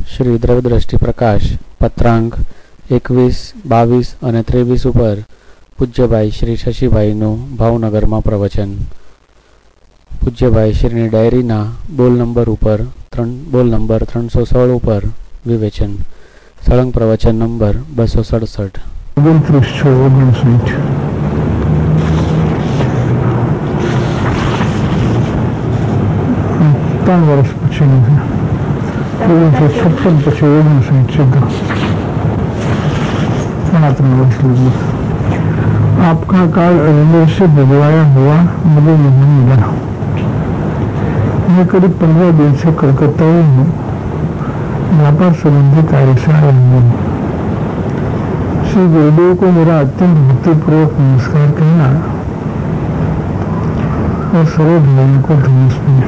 શ્રી દ્રવ્યદ્રષ્ટિ પ્રકાશ પત્રાંક 21, 22 અને 23 ઉપર પૂજ્યભાઈ શ્રી શશીભાઈનું ભાવનગરમાં પ્રવચન. પૂજ્યભાઈ શ્રીની ડાયરીના બોલ નંબર 316 ઉપર વિવેચન. સળંગ પ્રવચન નંબર 267. 3 વર્ષ પછી 1956 પછી 59 સીધા 3 वर्ष लगे. आपका काल अजमेर से भिजवाया हुआ मुझे नहीं मिला. मैं करीब 15 दिन से कलकत्ता ही हूँ. व्यापार संबंधी कार्य से आया हूँ. श्री गुरुदेव को मेरा अत्यंत भक्तिपूर्वक नमस्कार कहना और सर्व भाइयों को नमस्ते.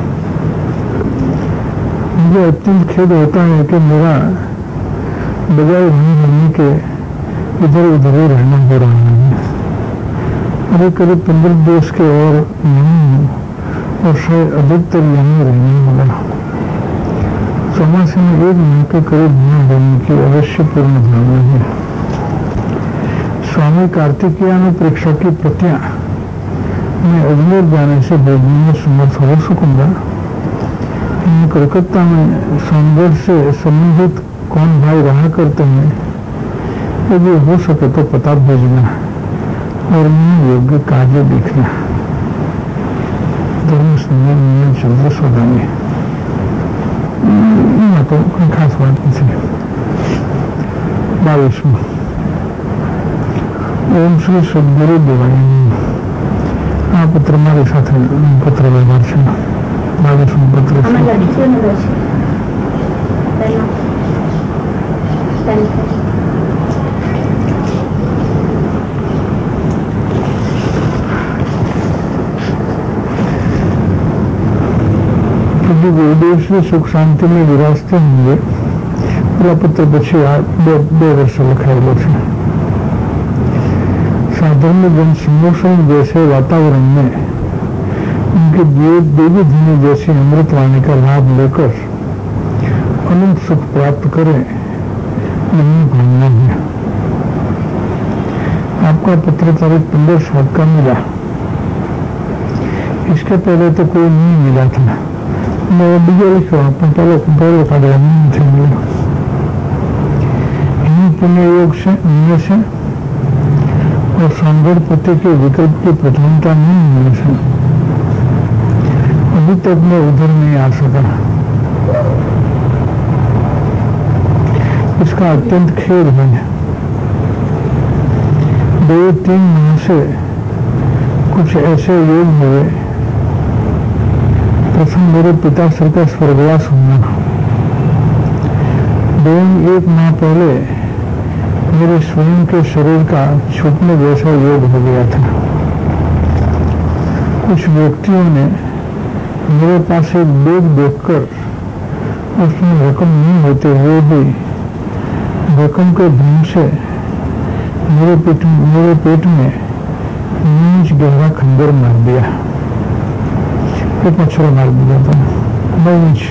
मुझे अत्यंत खेद होता है कि मेरा बजाय वहीं रहने के इधर उधर ही रहना हो रहा है. अभी करीब 15 दिवस के और नहीं हूँ और शायद अधिकतर यहीं रहने होगा. चौमासे में 1 माह के करीब न होने की अवश्य पूर्ण भावना है. स्वामी कार्तिकेयान परीक्षा की प्रतियां मैं अजमेर जाने से भेजने में समर्थ हो सकूंगा. कलकत्ता में सोनगढ़ से संबंधित कौन भाई रहा करते हैं, यदि हो सके तो पता भेजना और मैं योग्य कार्य देखना. धर्म समय चंद्र सोधानी तो कोई खास बात नहीं. 22. ओम श्री सदगुरु देवानी. आ पत्र मारी साथे पत्र व्यवहार છે. 22 पत्र गुरुदेव श्री सुख शांति में विराजते होंगे. पूरा पत्र પછી 2 वर्ष લખાયેલો છે. साधारण जन सम्मोषण जैसे वातावरण में उनके देवी धनी जैसी अमृतवाणी का लाभ लेकर अनंत सुख प्राप्त करें, यही भावना है. आपका पत्र तारीख 15/7 का मिला. इसके पहले तो कोई नहीं मिला था. मैं बीजा लिखा પણ पहले काढ़ा नहीं थे मिला. इन्हीं पुण्य योग से मिलने से और सांगढ़ पति के विकल्प की प्रधानता नहीं मिलने से अभी तक मैं उधर नहीं आ सका. इसका अत्यंत खेद है. 2-3 माह से कुछ ऐसे योग हुए. प्रथम मेरे पिता श्री का स्वर्गवास होना. 1 माह पहले मेरे स्वयं के शरीर का छूटने जैसा योग हो गया था. कुछ व्यक्तियों ने मेरे पास एक बैग देखकर उसमें रकम नहीं होते हुए भी रकम के भ्रम से मेरे पेट में नीच गहरा खंजर मार दिया. एक मच्छर मार दिया था. 9 इंच.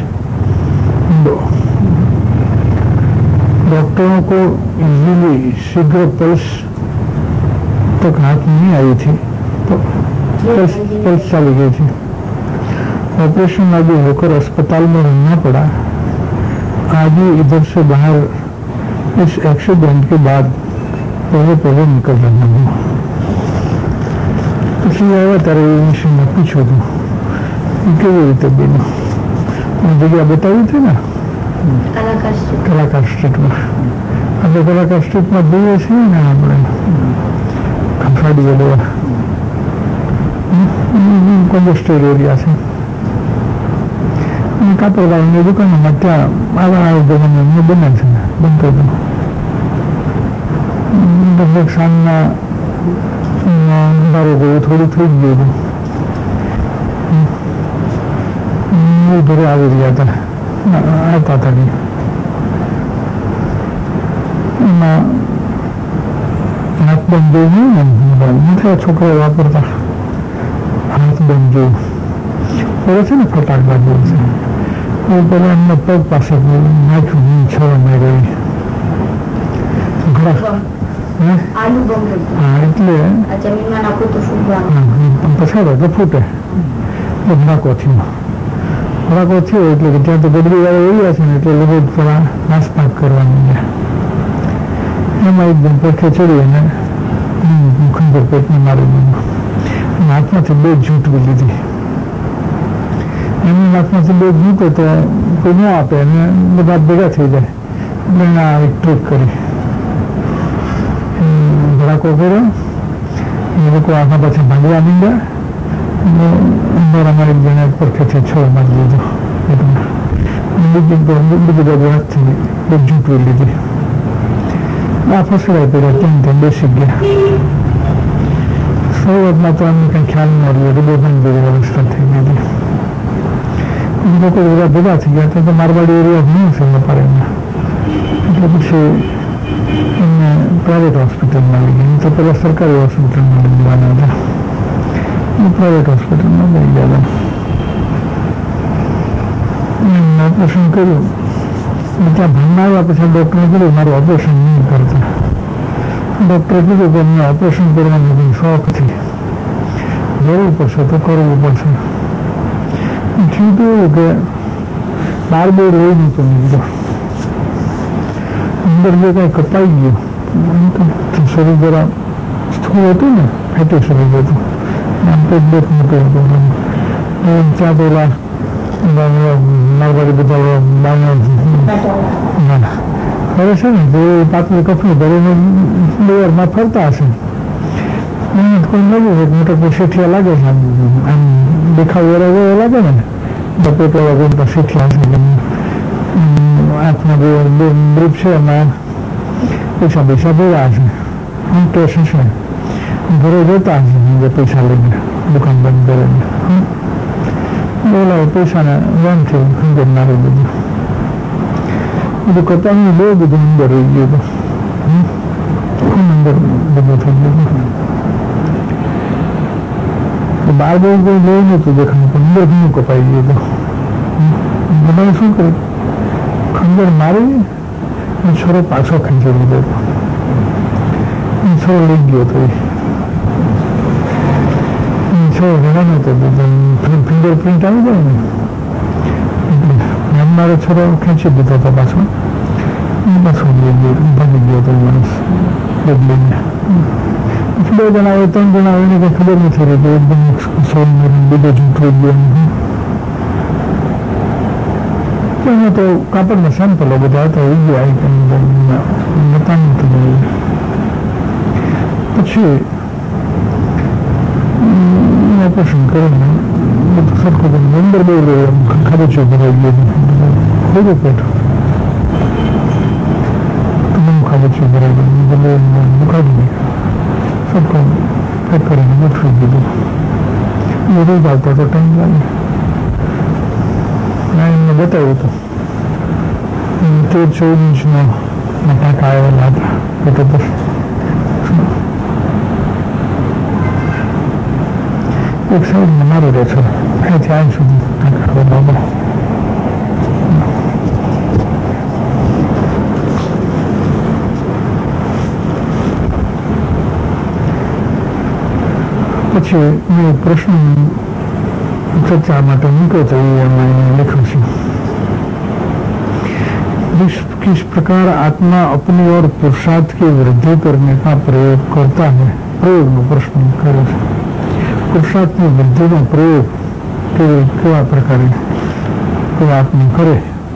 डॉक्टरों को इजीली शीघ्र पल्स तक हाथ नहीं आई थी तो पल्स चली गई थी. ऑपरेशन आदि होकर अस्पताल में रहना पड़ा. आज ही इधर से बाहर इस एक्सीडेंट के बाद पहले निकल रहा हूँ. इसलिए आया तारे विषय में पूछो तो કેવી રીતે બેનો જગ્યા બતાવી હતી ને કલાકાર સ્ટ્રીટમાં. આપણે કલાકાર સ્ટ્રીટમાં જોઈએ છીએ ને આપણે ખંફાડી ગયેલા કોન્જેસ્ટેડ એરિયા છે. કાપડવાળાની દુકાનમાં ત્યાં આવા જમાનામાં બને છે. બનતો હતો લગભગ સાંજના અંધારો ગયો થોડું થઈ જ ગયું. ઘરે આવી રહ્યા હતા. આવતા હતા નહીં. એમાં હાથબંધ જોયું ને મોટા છોકરાઓ વાપરતા હાથબંધ જોયું. બોલે છે ને ફટાકડા બોલે છે. એ પેલા એમના પગ પાસે નાખ્યું, છોડમાં ગઈ. હા, એટલે પછાડો તો ફૂટે. ભડાકો થયો એટલે કે ત્યાં તો ગડબડી વાળા એરિયા છે ને, એટલે લોકો થોડા નાસપાક કરવાની. એમાં એકદમ પડખે ચડી અને ખંજર પેટને મારી દીધું. હાથમાંથી બે ઝૂંટવી લીધી. એમની હાથમાંથી બે ઝૂંટે તો કોઈ ન આપે અને બધા ભેગા થઈ જાય. એટલે એને આ એક ટ્રીક કરી, ભડાકો કર્યો. એ લોકો આખા પાછા ભાગવા માંડ્યા. અંદર અમારી જણે પડખેથી છોડ મારી લીધો. બીજી બાજુ હાથથી બે ઝૂંટવી લીધી. આ ફસડાઈ પડ્યા, ત્યાં બેસી ગયા. શરૂઆતમાં તો અમને કંઈ ખ્યાલ ન રહ્યો, હૃદયભંગ જેવી અવસ્થા થઈ ગઈ. લોકો બધા ભેગા થઈ ગયા તો મારવાડી એરિયા નહીં છે વેપારીમાં. એટલે પછી એમને પ્રાઇવેટ હોસ્પિટલમાં લઈ ગયા. તો પહેલાં સરકારી હોસ્પિટલમાં લઈ જવાના હતા. પ્રાઇવેટ હોસ્પિટલમાં લઈ ગયા. એમને ઓપરેશન કર્યું. ત્યાં ભણવા આવ્યા પછી ડૉક્ટરે કીધું મારું ઓપરેશન નહીં કરતા. ડૉક્ટરે કીધું કે અમને ઓપરેશન કરવાનો કંઈ શોખથી, જરૂર પડશે તો કરવું પડશે. થયું તો એવું કે બાર બોર રહી નહોતું નીકળ્યો. અંદર જે કંઈ કપાઈ ગયું, શરીર જરા સ્થૂળ હતું ને, ફેટી શરીર હતું. આમ પેટ બેટ મૂકે હતું. ત્યાં પેલા મારવાડી બધા હવે છે ને જે પાતળી કપડી ભરીને લેયરમાં ફરતા હશે. કોઈ નવું મોટા કોઈ શેઠિયા લાગે છે, આમ દેખાવ એવા લાગે ને, પેટ એવા ગમતા શેઠિયા હશે. આંખમાં જે બ્રીફ છે એમાં પૈસા ભેગા હશે, ટેસ્ટ હશે. ઘરે જતા હશે પૈસા લઈને, દુકાન બંધ કરીને. બોલાવે પૈસાને વનથી ખંજર મારી દીધું. બધું કપાળનું બહુ બધું અંદર રહી ગયું હતું. ખૂબ અંદર બધું થઈ ગયું. બાર બહુ કોઈ લઈ નહોતું દેખાયું, પણ અંદર ઘણું કપાઈ ગયું હતું. બધાને શું કર્યું, ખંજર મારી છોરો પાછો ખેંચી લીધો હતો. છોરો લઈ ગયો હતો. છોરો ઘણા નહોતો, ફિંગરપ્રિન્ટ આવી જાય ને, મારો છોરો ખેંચી દીધો હતો પાછો. પાછો ભાગી ગયો હતો માણસ બદલીને. 2 જણા હોય, 3 જણા હોય, એને કંઈ ખબર નથી રહેતી. એકદમ સોન બીજો ઝૂંટવી ગયો. એમાં તો કાપડના સેમ્પલો બધા હતા, એ ગયા બતા નથી. પછી ઓપરેશન કરીને બધું સરખું અંદર બહુ ખાબોચીઓ ભરાઈ ગયું. ખોટું પેટ તમામ ખાબોચીઓ ભરાઈ ગયું. બધું કાઢી સરખું પેક કરીને ગોઠવી દીધું. રોજ આવતો હતો, ટાઈમ લાગે. એમને બતાવ્યું હતું 13-14 ઇંચનો ટાંકા આવેલા હતા પેટ ઉપર. એક સાઈડમાં મારો રહે છે, અહીંથી આજ સુધી ટાંકા બરાબર. પછી મેં એક પ્રશ્ન चर्चा માટે મૂક્યો तो ये मैंने लिखा है। किस प्रकार आत्मा अपनी और पुरुषार्थ की वृद्धि करने का प्रयोग करता है, प्रयोग નો પ્રશ્ન કરે છે। પુરુષાર્થની વૃદ્ધિનો પ્રયોગ કેવા પ્રકારે કોઈ आत्मा करे।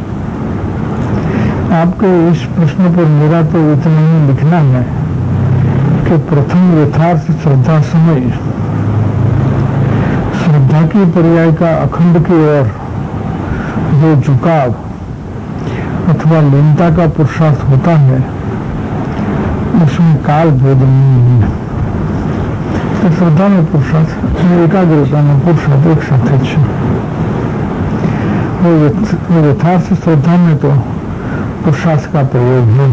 आपके इस प्रश्न पर मेरा तो इतना ही लिखना है कि प्रथम यथार्थ श्रद्धा समय श्रद्धा की पर्याय का अखंड की ओर जो झुकाव अथवा लीनता का पुरुषार्थ होता है उसमें काल भेद नहीं है। तो श्रद्धा में पुरुषार्थ, एकाग्रता में पुरुषार्थ एक साथ है। वो यथार्थ श्रद्धा में तो पुरुषार्थ का प्रयोग है।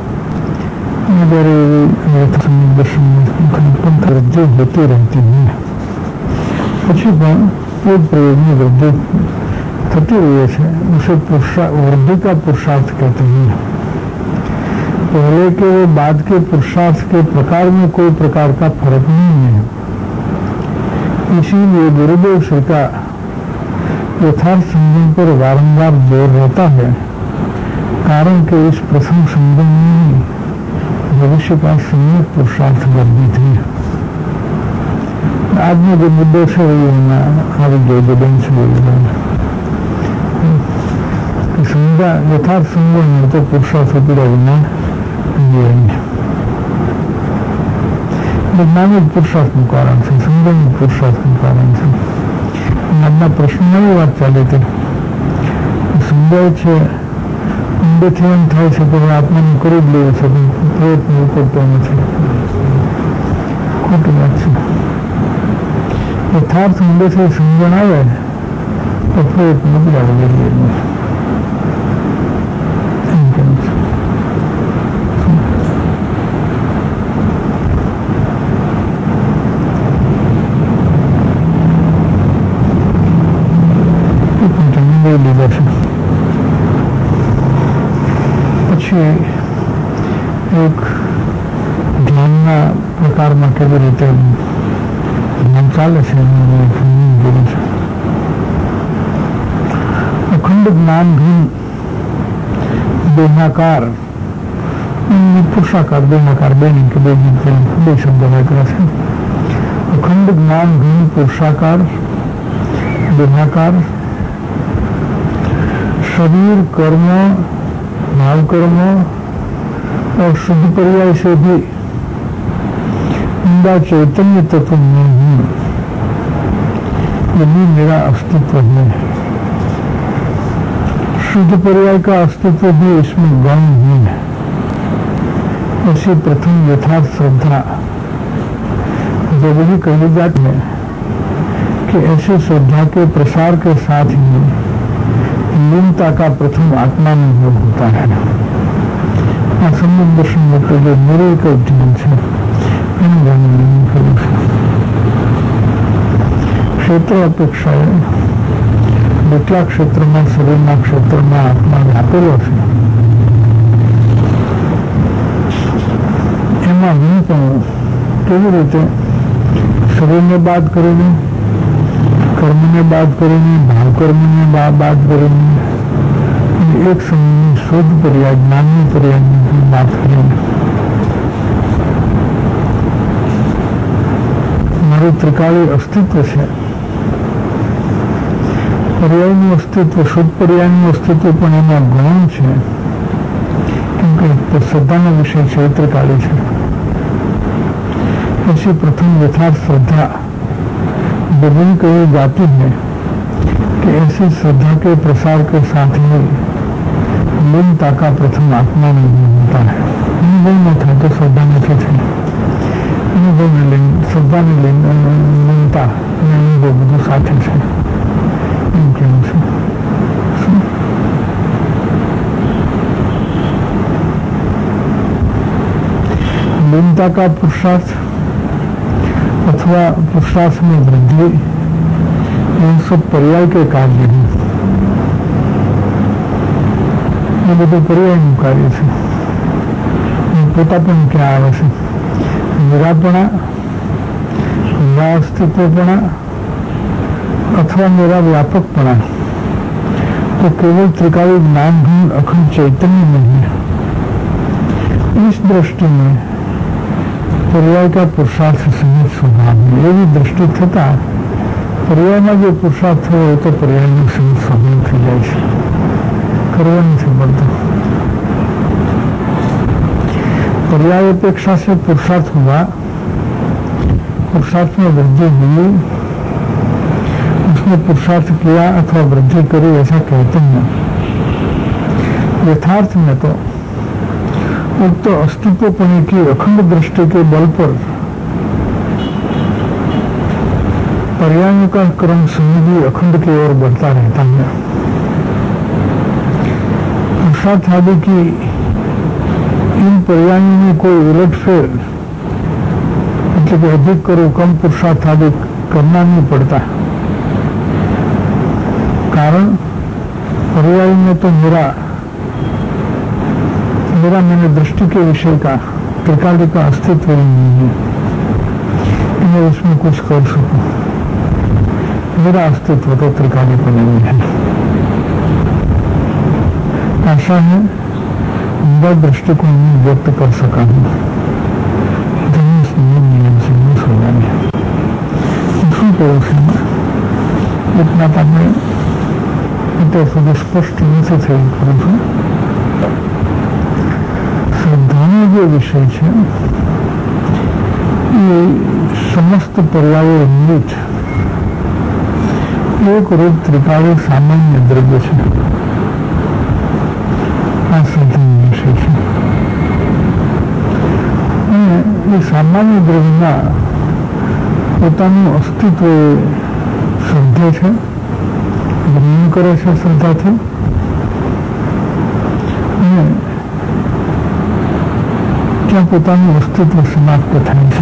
दर्शन वृद्धि होती रहती है, પછી પણ એ પ્રયોગની વૃદ્ધિ थती हुई है उसे वृद्धि का पुरुषार्थ कहते हैं। पहले के व बाद के पुरुषार्थ के प्रकार में कोई प्रकार का फर्क नहीं है। इसीलिए गुरुदेव श्री का यथार्थ संगम पर वारंवार जोर रहता है, कारण के इस प्रथम संगम में भविष्य का सम्यक पुरुषार्थ वर्णित है। आज में जो मुद्दों से आगे से संज्ञा यथार्थ संगम में तो पुरुषार्थ विना वैज्ञानिक पुरुषार्थ कारण से संगम पुरुषार्थ कारण से આજના પ્રશ્નની વાત ચાલે તે સમજાય છે ઊંડેથી એમ થાય છે કે આત્માને કરી જ લેવું છે, પ્રયત્ન કરતો નથી, ખોટી વાત છે। યથાર્થ ઊંડેથી સમજણ આવે તો પ્રયત્ન બિલાડી લઈએ એમ કેમ છે। પછી એક ધ્યાનના પ્રકારમાં કેવી રીતે ધ્યાન ચાલે છે જોયું છે। અખંડ જ્ઞાનઘન દેહાકાર પુરુષાકાર દેહાકાર બે શબ્દ વાપર્યા છે। અખંડ જ્ઞાનઘન પુરુષાકાર દેહાકાર शरीर कर्म भाव कर्म और शुद्ध पर्याय से भी उनका चैतन्य तत्व में हूँ, यही मेरा अस्तित्व है। शुद्ध पर्याय का अस्तित्व भी इसमें गौण है। ऐसी प्रथम यथार्थ श्रद्धा जब ही कही जाती है कि ऐसी श्रद्धा के प्रसार के साथ ही लीनता का प्रथम आत्मा में योग होता है। संबंध दर्शन में तो जो मेरे का ध्यान से क्षेत्र अपेक्षा જેટલા ક્ષેત્રમાં શરીરના ક્ષેત્રમાં આત્મા વ્યાપેલો છે એમાં હું પણ કેવી રીતે શરીરને બાદ કરીને कर्म ने बात करेंगे, भाव कर्म ने बात करेंगे, एक समय शुद्ध पर्याय ज्ञानी पर्याय की बात करेंगे। मारू त्रिकाली अस्तित्व है, पर्याय अस्तित्व शुद्ध पर्याय अस्तित्व पण एमां गौण है, क्योंकि श्रद्धा विषय है त्रिकाली है। ऐसी प्रथम यथार्थ श्रद्धा विभिन्न कही जाती है कि ऐसी श्रद्धा के प्रसार के साथ ही लीनता का प्रथम आत्मा में होता है। अनुभव न था तो श्रद्धा नहीं थी, अनुभव में श्रद्धा में लीनता अनुभव બધું સાથે છે એમ કેવું છે। लीनता का पुरुषार्थ अथवा पुरुषार्थ में वृद्धि इन सब पर्याय के कार्य हैं। ये બધું पर्यायનું કાર્ય છે। પોતાપણું ક્યાં આવે છે? નિરાપણા, નિરાઅસ્તિત્વપણા अथवा मेरा व्यापकपणा तो केवल त्रिकाली ज्ञान गुण अखंड चैतन्य में है। इस दृष्टि में पर्याय का पुरुषार्थ सहित स्वभाव है। एवं दृष्टि थता पर्याय में जो पुरुषार्थ हो तो पर्याय में सहित स्वभाव थी जाए करवा नहीं पड़ता। पर्याय अपेक्षा से पुरुषार्थ हुआ, पुरुषार्थ में वृद्धि हुई, उसने पुरुषार्थ किया अथवा वृद्धि करी ऐसा कहते हैं। यथार्थ में तो उक्त अस्तित्वपणे की अखंड दृष्टि के बल पर पर्यायों का क्रम समझी अखंड की ओर बढ़ता रहता है। पुरुषार्थ आदि की इन पर्यायों में कोई उलटफेर मतलब अधिक करो कम पुरुषार्थ आदि करना नहीं पड़ता। कारण पर्याय में तो मेरा मैंने दृष्टि के विषय का त्रिकाली का अस्तित्व ही नहीं है कि मैं उसमें कुछ कर सकूं। मेरा अस्तित्व तो त्रिकाली पर नहीं है। आशा है मेरा दृष्टिकोण में व्यक्त कर सका हूं। नियम से नहीं सोना શું કહ્યું છે એટલા તમે અત્યાર સુધી સ્પષ્ટ નથી થયું કરું છું. શ્રદ્ધાનો જે વિષય છે એ સમસ્ત પર્યાયો નિમિત્ત એક રૂપ ત્રિકાળી સામાન્ય દ્રવ્ય છે. આ શ્રદ્ધાનો વિષય છે અને એ સામાન્ય દ્રવ્યમાં પોતાનું અસ્તિત્વ શ્રદ્ધા છે, ગ્રહણ કરે છે શ્રદ્ધાથી અને ત્યાં પોતાનું અસ્તિત્વ સમાપ્ત થાય છે.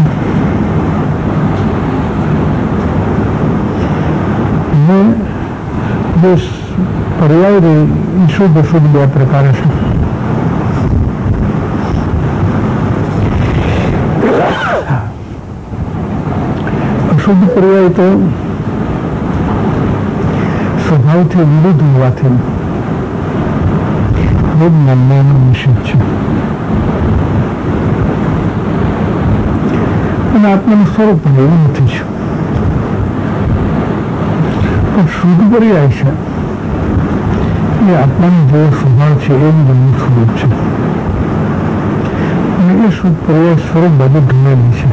અને જે પર્યાય રહી એ શુદ્ધ અશુદ્ધ બે પ્રકારે છે. શુદ્ધ પર્યાય તો સ્વભાવથી વિરુદ્ધ હોવાથી જ્ઞાનનો નિષેધ છે અને આત્માનું સ્વરૂપ પણ એવું નથી છે. પણ શુદ્ધ પર્યાય છે એ આત્માનો જેવો સ્વભાવ છે એવું જ એનું સ્વરૂપ છે અને એ શુદ્ધ પર્યાય સ્વરૂપ બધું ઢૂંઢેલી છે.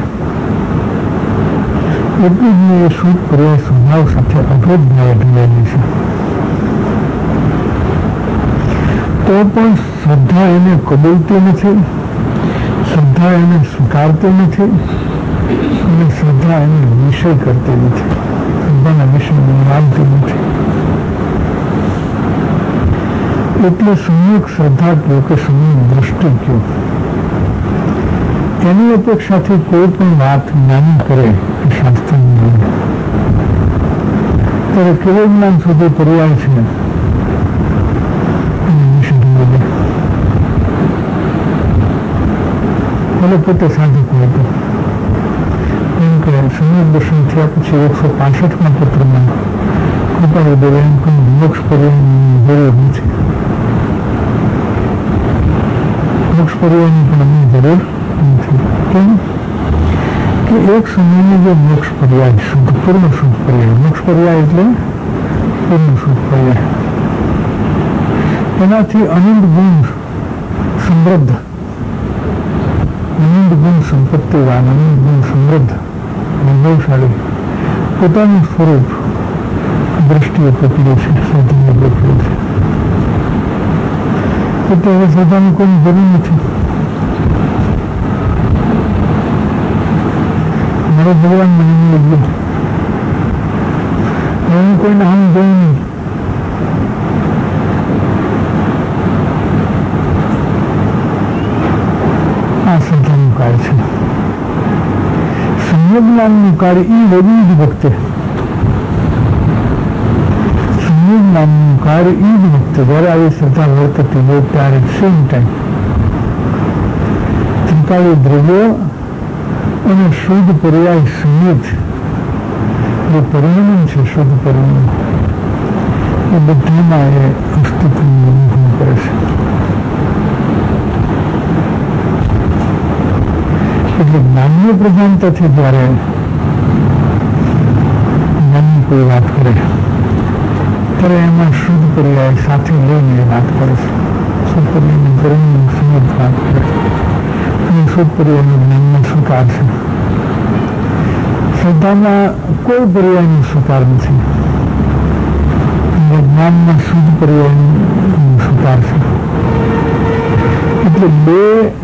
એટલું જ એ શુદ્ધ પર્યાય સ્વભાવ સાથે અભેદ ભાવે ઢૂંઢેલી છે. તો પણ શ્રદ્ધા એને કબૂલતી નથી, શ્રદ્ધા એને સ્વીકારતી નથી અને શ્રદ્ધા એને વિષય કરતી નથી, શ્રદ્ધાના વિષય માનતી નથી. એટલે સંયુક્ત શ્રદ્ધા કહ્યું કે સંયુક્ત દૃષ્ટિ કહ્યું, એની અપેક્ષાથી કોઈ પણ વાત જ્ઞાની કરે એ શાસ્ત્ર નહીં. ત્યારે કેવું જ્ઞાન સુધી પર્યાય છે ભલે પોતે સાધક હોય તો એમ કે સંયુક્ત દર્શન થયા પછી 165માં પત્રમાં કૃપાળુદેવે એમ કહ્યું મોક્ષ પર્યાયની જરૂર નથી. મોક્ષ પર્યાયની પણ અમને જરૂર નથી. કેમ કે એક સમયની જે મોક્ષ પર્યાય શુદ્ધ પૂર્ણ શુદ્ધ પર્યાય, મોક્ષ પર્યાય એટલે પૂર્ણ શુદ્ધ પર્યાય, એનાથી અનંત ગુણ સમૃદ્ધ, અનંત ગુણ સંપત્તિવાન, અનંત ગુણ સમૃદ્ધ, વૈભવશાળી પોતાનું સ્વરૂપ દ્રષ્ટિએ પકડ્યું છે, શ્રદ્ધાને પકડ્યું છે. એટલે હવે શ્રદ્ધાની કોઈ જરૂર નથી. મારો ભગવાન મને મળી ગયો, હું કોઈને આમ જોઉં નહીં. આ શ્રદ્ધાનું કાર્ય છે. સંયોગનામનું કાર્ય એ વધુ જ વખતે, સંયોગનામનું કાર્ય એ જ વખતે જયારે આવી શ્રદ્ધા વર્તતી હોય ત્યારે સેમ ટાઈમ ત્રિકાળી દ્રવ્યો અને શુદ્ધ પર્યાય સહિત જે પરિણામ છે, શુદ્ધ પરિણામ એ બધામાં એ અસ્તિત્વનું અનુભવ કરે છે. એટલે જ્ઞાનની પ્રધાનતાથી જયારે જ્ઞાનની કોઈ વાત કરે ત્યારે એમાં શુદ્ધ પર્યાય સાથે લઈને વાત કરે છે. શુદ્ધ પર્યાયની પરિણામ સહિત વાત કરે અને શુદ્ધ પર્યાયનું જ્ઞાનનો સ્વીકાર છે. શ્રદ્ધામાં કોઈ પર્યાયનો સ્વીકાર નથી અને જ્ઞાનમાં શુદ્ધ પર્યાયનો સ્વીકાર છે. એટલે બે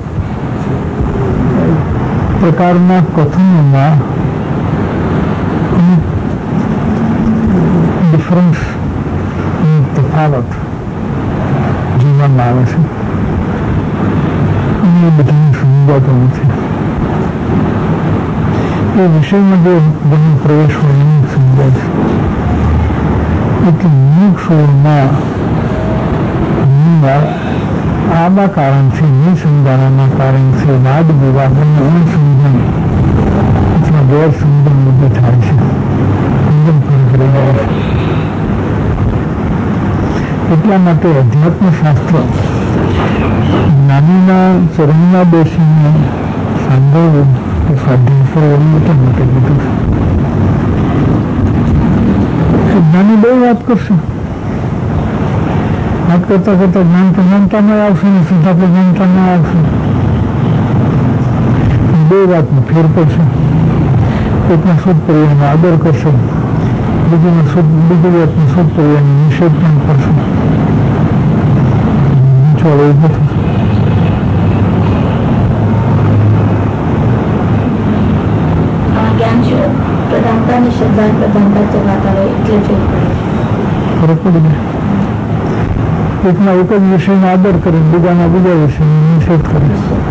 પ્રકારના કથનોમાં ડિફરન્સ, તફાવત જોવામાં આવે છે અને એ બધાને સમજાતો નથી. એ વિષયમાં જે બધી પ્રવેશ હોય એને સમજાય છે. એટલે મોક્ષમાં આવા કારણથી નિસમજાણાના કારણથી વાદ વિવાદની અણસમજણ અથવા ગેરસમજણ ઊભી થાય છે, સમજણ ફરક રહી જાય છે. એટલા માટે અધ્યાત્મશાસ્ત્ર જ્ઞાનીના ચરણમાં બેસીને સાંભળવું કે સ્વાધ્યાય કરવું એટલા માટે કીધું છે. જ્ઞાની બહુ વાત કરશે, વાત કરતા કરતા જ્ઞાન પ્રધાનતામાં આવશે ને શ્રદ્ધા પ્રધાનતામાં આવશે. બે વાતમાં ફેર પડશે. એકના શુદ્ધ પરિવારનો આદર કરશે, બીજી વાતનો શુદ્ધ પરિવારનો નિષેધ પણ કરશે. ચાલો એ નથી. પ્રધાનતા નિષેધ પ્રધાનતા ચલાતા હોય એટલે ફરક પડી જાય. એકના એક જ વિષયનો આદર કરે, બીજાના બીજા વિષયનો નિષેધ કરે.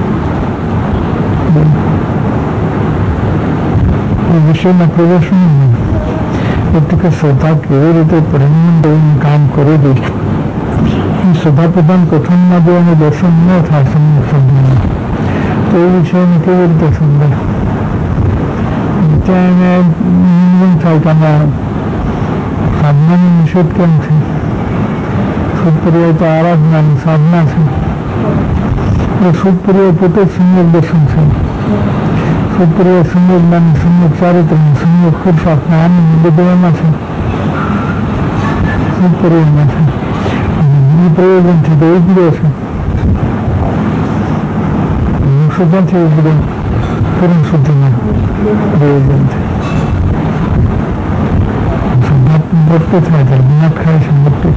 એ વિષયના પ્રદર્શન એટલે કે શ્રદ્ધા કેવી રીતે પરિણામ કામ કરે છે. એ શ્રદ્ધા પ્રધાન કથનમાં જો એનું દર્શન ન થાય સમજાય તો એ વિષયને કેવી રીતે સમજાય. ત્યાં એને નિયમ થાય કે આમાં સાધનાનો નિષેધ કેમ છે. શુદ્ધ પર્યાય તો આરાધનાની સાધના છે. એ શુદ્ધ પર્યાય પોતે જ સમ્યક દર્શન છે. શુદ્ધ પર્યાય સમ્યક જ્ઞાન, સમ્યક ચારિત્ર, સમ્યક પુરુષાર્થના આનંદ બધું એમાં છે, શુદ્ધ પર્યાયમાં છે. એ પ્રયોજનથી તો ઉપડે છે. શુદ્ધથી ઉપડે પૂર્ણ શુદ્ધિમાં પ્રયોજન છે. શુદ્ધાત્મક મોટું થાય ત્યારે ગુના ખાય છે મોટી.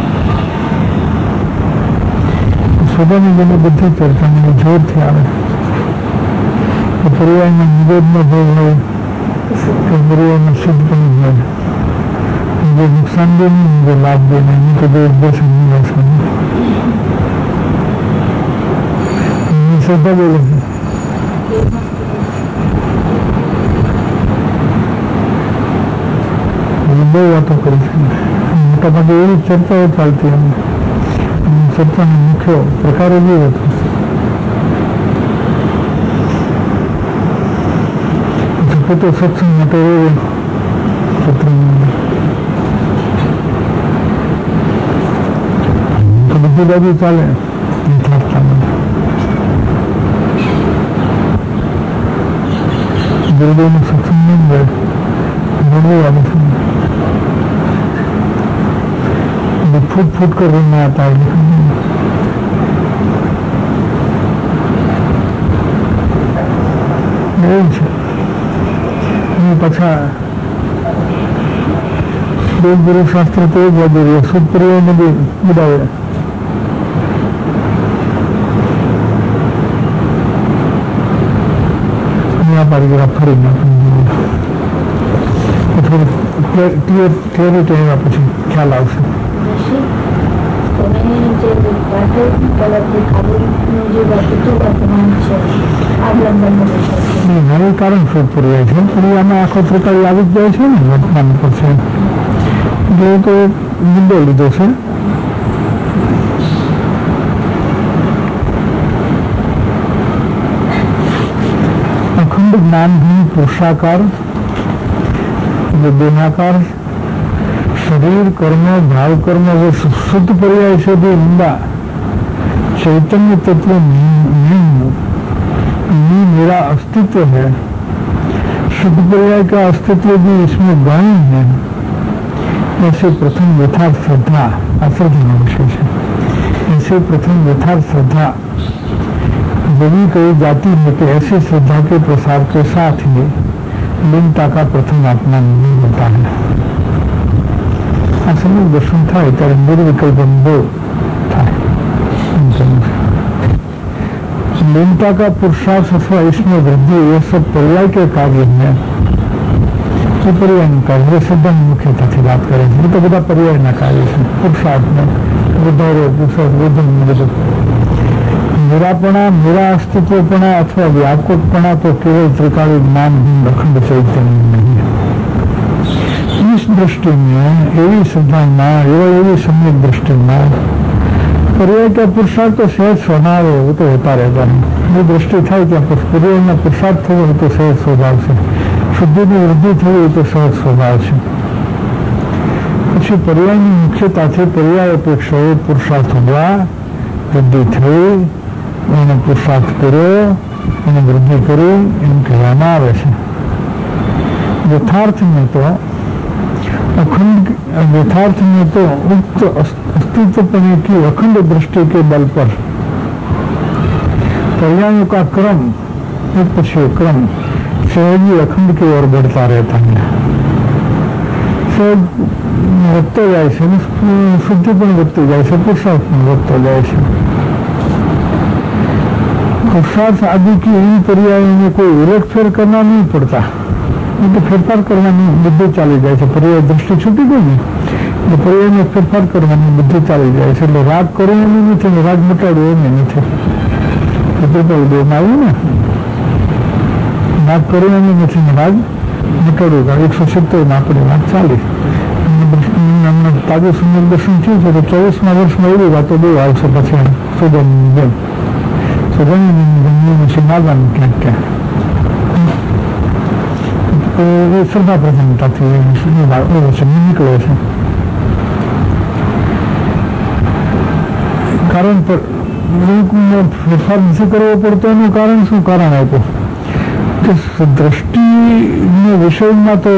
સ્વભાવની જેની બધી ચર્ચામાં જોરથી આવે કે પર્યાયમાં નિવેદનો ભોગ હોય કે પર્યાયમાં શુદ્ધ પણ હોય. मुझे नुकसान भी नहीं, मुझे लाभ भी नहीं, मुझे जो उद्देश्य नहीं ऐसा नहीं. श्रद्धा बोले બહુ વાતો કરી છે. મોટા ભાગે એવી ચર્ચાઓ ચાલતી એમ. ચર્ચાનો મુખ્ય પ્રકાર જ એવો હતો. પોતે સત્સંગ માટે તો બધી બાજુ ચાલે. ગુરુદેવનો સત્સંગ નહીં હોય ગુરુદેવ આવે છે. फूट फूट कर में आता है. पछा देव गुरु शास्त्र तो एक बाजू रही शुद्ध प्रिय ने भी बुलावे. फरी क्लियरिटी एवं पीछे ख्याल आवशे. હવે કારણ શું પૂર્વાય છે. પૂર્વામાં આખો પ્રકાર આવી જ જાય છે ને વર્તમાન પર છે. જો તો મુદ્દો લીધો છે. અખંડ જ્ઞાનભૂમિ પુરુષાકાર દેહાકાર शरीर कर्म भाव कर्म वो शुद्ध पर्याय से भी उमदा चैतन्य तत्व नहीं मेरा अस्तित्व है. शुद्ध पर्याय का अस्तित्व भी इसमें गौण है. ऐसे प्रथम यथार्थ श्रद्धा अश्रद्धा विषय है. ऐसे प्रथम यथार्थ श्रद्धा यदि कही जाती है कि ऐसी श्रद्धा के प्रसार के साथ ही लिंगता का प्रथम आत्मा नहीं होता है. આ સમય દર્શન થાય ત્યારે નિર્વિકલ્પ અનુભવ થાય. लिंगता का पुरुषार्थ अथवा इसमें वृद्धि ये सब पर्याय के कार्य है. तो पर्याय कार्य श्रद्धा मुख्यता से बात करें तो બધા पर्याय कार्य है. पुरुषार्थ में बुद्धो पुरुषार्थ बुद्धम मेरापणा मेरा अस्तित्वपणा अथवा व्यापकपणा तो केवल त्रिकाली ज्ञान अखंड चैतन्य नहीं है. इस दृष्टि में एवं श्रद्धा एवं सम्यक दृष्टि में पर्याय का पुरुषार्थ तो सहज स्वभाव है, वो तो होता रहता है। जो दृष्टि થાય ત્યાં पर्यायનો પુરુષાર્થ થયો તો સહજ સ્વભાવ છે, શુદ્ધિની વૃદ્ધિ થઈ એ તો સહજ સ્વભાવ છે। પછી પર્યાયની મુખ્યતાથી પર્યાય અપેક્ષાએ પુરુષાર્થ હોવા, વૃદ્ધિ થઈ, એનો પુરુષાર્થ કર્યો, એની વૃદ્ધિ કરી એમ કહેવામાં આવે છે। यथार्थ में तो अखंड, यथार्थ में तो उक्त अस्तित्वपने की अखंड दृष्टि के बल पर पर्यायों का क्रम एक पीछे क्रम सहजी अखंड की ओर बढ़ता रहता है। सहज વધતો જાય છે, શુદ્ધિ પણ વધતી જાય છે, પુરુષાર્થ પણ વધતો જાય છે। पुरुषार्थ आदि की इन पर्यायों में कोई उलटफेर करना नहीं पड़ता, तो फेरफार करવાની બુદ્ધિ ચાલી જાય છે। પર્યાય દૃષ્ટિ છૂટી ગઈ ને એટલે પર્યાયનો ફેરફાર કરવાની બુદ્ધિ ચાલી જાય છે। એટલે રાગ કરવાનો નથી ને રાગ મટાડવો એમ નથી। આવ્યું ને રાગ કરવાનો નથી ને રાગ મટાડવું, 170 આપણી વાત ચાલી। તાજું સુંદર દર્શન થયું છે તો 24મા વર્ષમાં એવી વાતો બહુ આવશે। પછી સુગંધની જેમ સુગંધની નાગવાનું ક્યાંક ક્યાંક શ્રદ્ધા પ્રધાનતાથી નીકળે છે। કારણ પર ફેરફાર નથી કરવો પડતો એનું કારણ શું? કારણ આપ્યું કે દ્રષ્ટિના વિષયમાં તો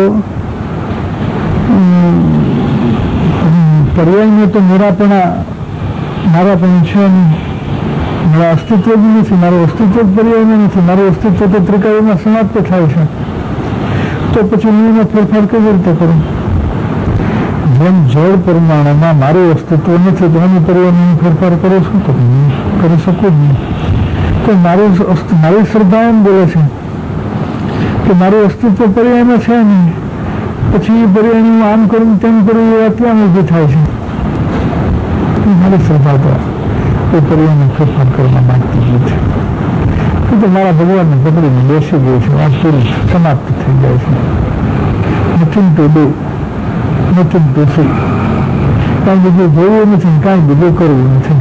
પર્યાયમાં તો મારાપણ છે, મારા અસ્તિત્વ જ નથી, મારું અસ્તિત્વ જ પર્યાયમાં નથી, મારું અસ્તિત્વ તો ત્રિકાળમાં સમાપ્ત થાય છે। તો પછી હું એમાં ફેરફાર કેવી રીતે કરું? જેમ જળ પરમાણુમાં મારું અસ્તિત્વ નથી તો એની પર્યાયમાં ફેરફાર કરું છું તો કરી શકું જ નહીં। તો મારી શ્રદ્ધા એમ બોલે છે કે મારું અસ્તિત્વ પર્યાયમાં છે નહીં, પછી એ પર્યાયનું આમ કરું તેમ કરું એ અત્યાર ઊભી થાય છે। મારી શ્રદ્ધા તો એ પર્યાયનો ફેરફાર કરવા માંગતી નથી, તો મારા ભગવાનને પકડીને બેસી ગયું છે, વાત પૂરી સમાપ્ત થઈ જાય છે। Nothing to do, nothing to see, કાંઈ બીજું જોવું નથી, કાંઈ બીજું કરવું નથી।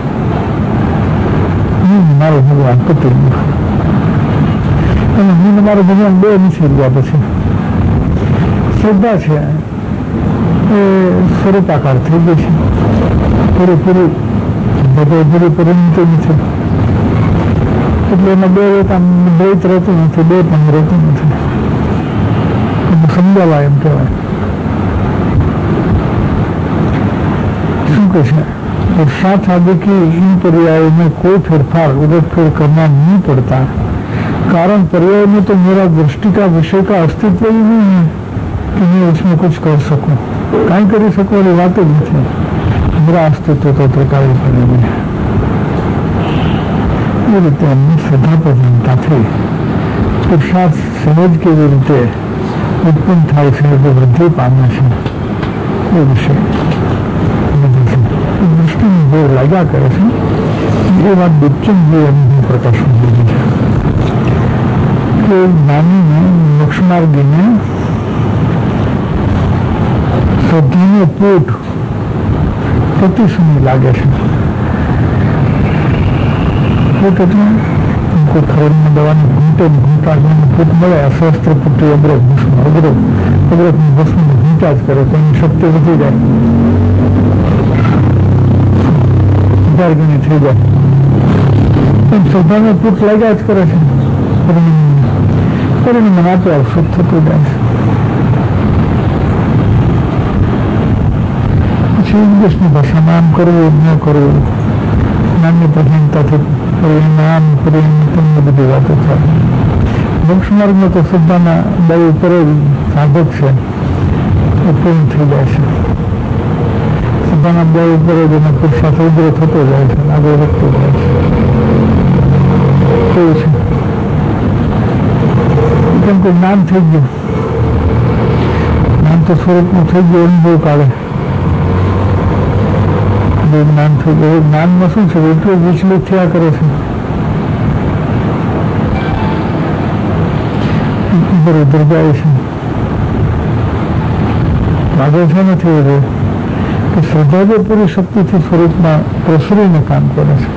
હું મારો ભગવાન પતી ગયો અને હું મારો ભગવાન બે નથી ગયા। પછી શ્રદ્ધા છે એ સ્વરૂપાકાર થઈ ગઈ છે, પૂરેપૂરી પૂરી પરિણતિ નથી, એટલે એમાં બે દ્વૈત રહેતું નથી, બે પણ રહેતું નથી, સમજાવાય એમ કહેવાય। શું કહે છે? पुरुषार्थ आदि की इन पर्यायों में कोई फेरफार उलटफेर करना नहीं पड़ता, कारण पर्याय में तो मेरा दृष्टि का विषय का अस्तित्व ही नहीं है कि मैं उसमें कुछ कर सकूं, कहीं कर सकूं वाली बात ही नहीं। मेरा अस्तित्व तो त्रिकाली पड़ेगी। ये रीते हमने श्रद्धा प्रधानता थी पुरुषार्थ सहज केवी रीते उत्पन्न थाय छे तो वृद्धि पामे छे એ વિષય દૃષ્ટિની જોર લાગ્યા કરે છે। એ વાત બુદ્ધચંદજી અનુભવ પ્રકાશન દીધી છે કે જ્ઞાનીને મોક્ષમાર્ગીને શ્રદ્ધાનો પૂટ પ્રતિ સમય લાગે છે। પૂટ એટલે કોઈ ખરોડની દવાની ઘૂંટે ઘૂંટાડવાનું પૂટ મળે, અશસ્ત્ર પુટ્ટી અગ્રત ભસ્મ અગ્રતની ભસ્મની ઘૂંટા જ કરે તો એની શક્તિ વધી જાય, 1000 ગણી થઈ જાય। પણ શ્રદ્ધાનો પૂટ લાગ્યા જ કરે છે, કરીને આપે શુદ્ધ થતું જાય છે। પછી ઇંગ્લિશની ભાષામાં આમ કરવું ન કરવું, નામની પ્રધાનતાથી પરિણામ પરિણામ બધી વાતો થાય। મોક્ષ માર્ગમાં તો શ્રદ્ધાના બળ ઉપર જ સાધક છે એ પૂર્ણ થઈ જાય છે। શ્રદ્ધાના બળ ઉપર જ એના પુરુષાર્થ ઉગ્ર થતો જાય છે, આગળ વધતો જાય છે। કેવું છે? કેમ કે જ્ઞાન થઈ ગયું, જ્ઞાન તો સ્વરૂપનું થઈ ગયું, અનુભવ કાઢે જ્ઞાન થઈ ગયું। જ્ઞાનમાં શું છે? એટલું વિચલિત થયા કરે છે, ઉપર ઉતર જાય છે, આગળ છે નથી વધે કે શ્રદ્ધા જે પૂરી શક્તિથી સ્વરૂપમાં પ્રસરીને કામ કરે છે.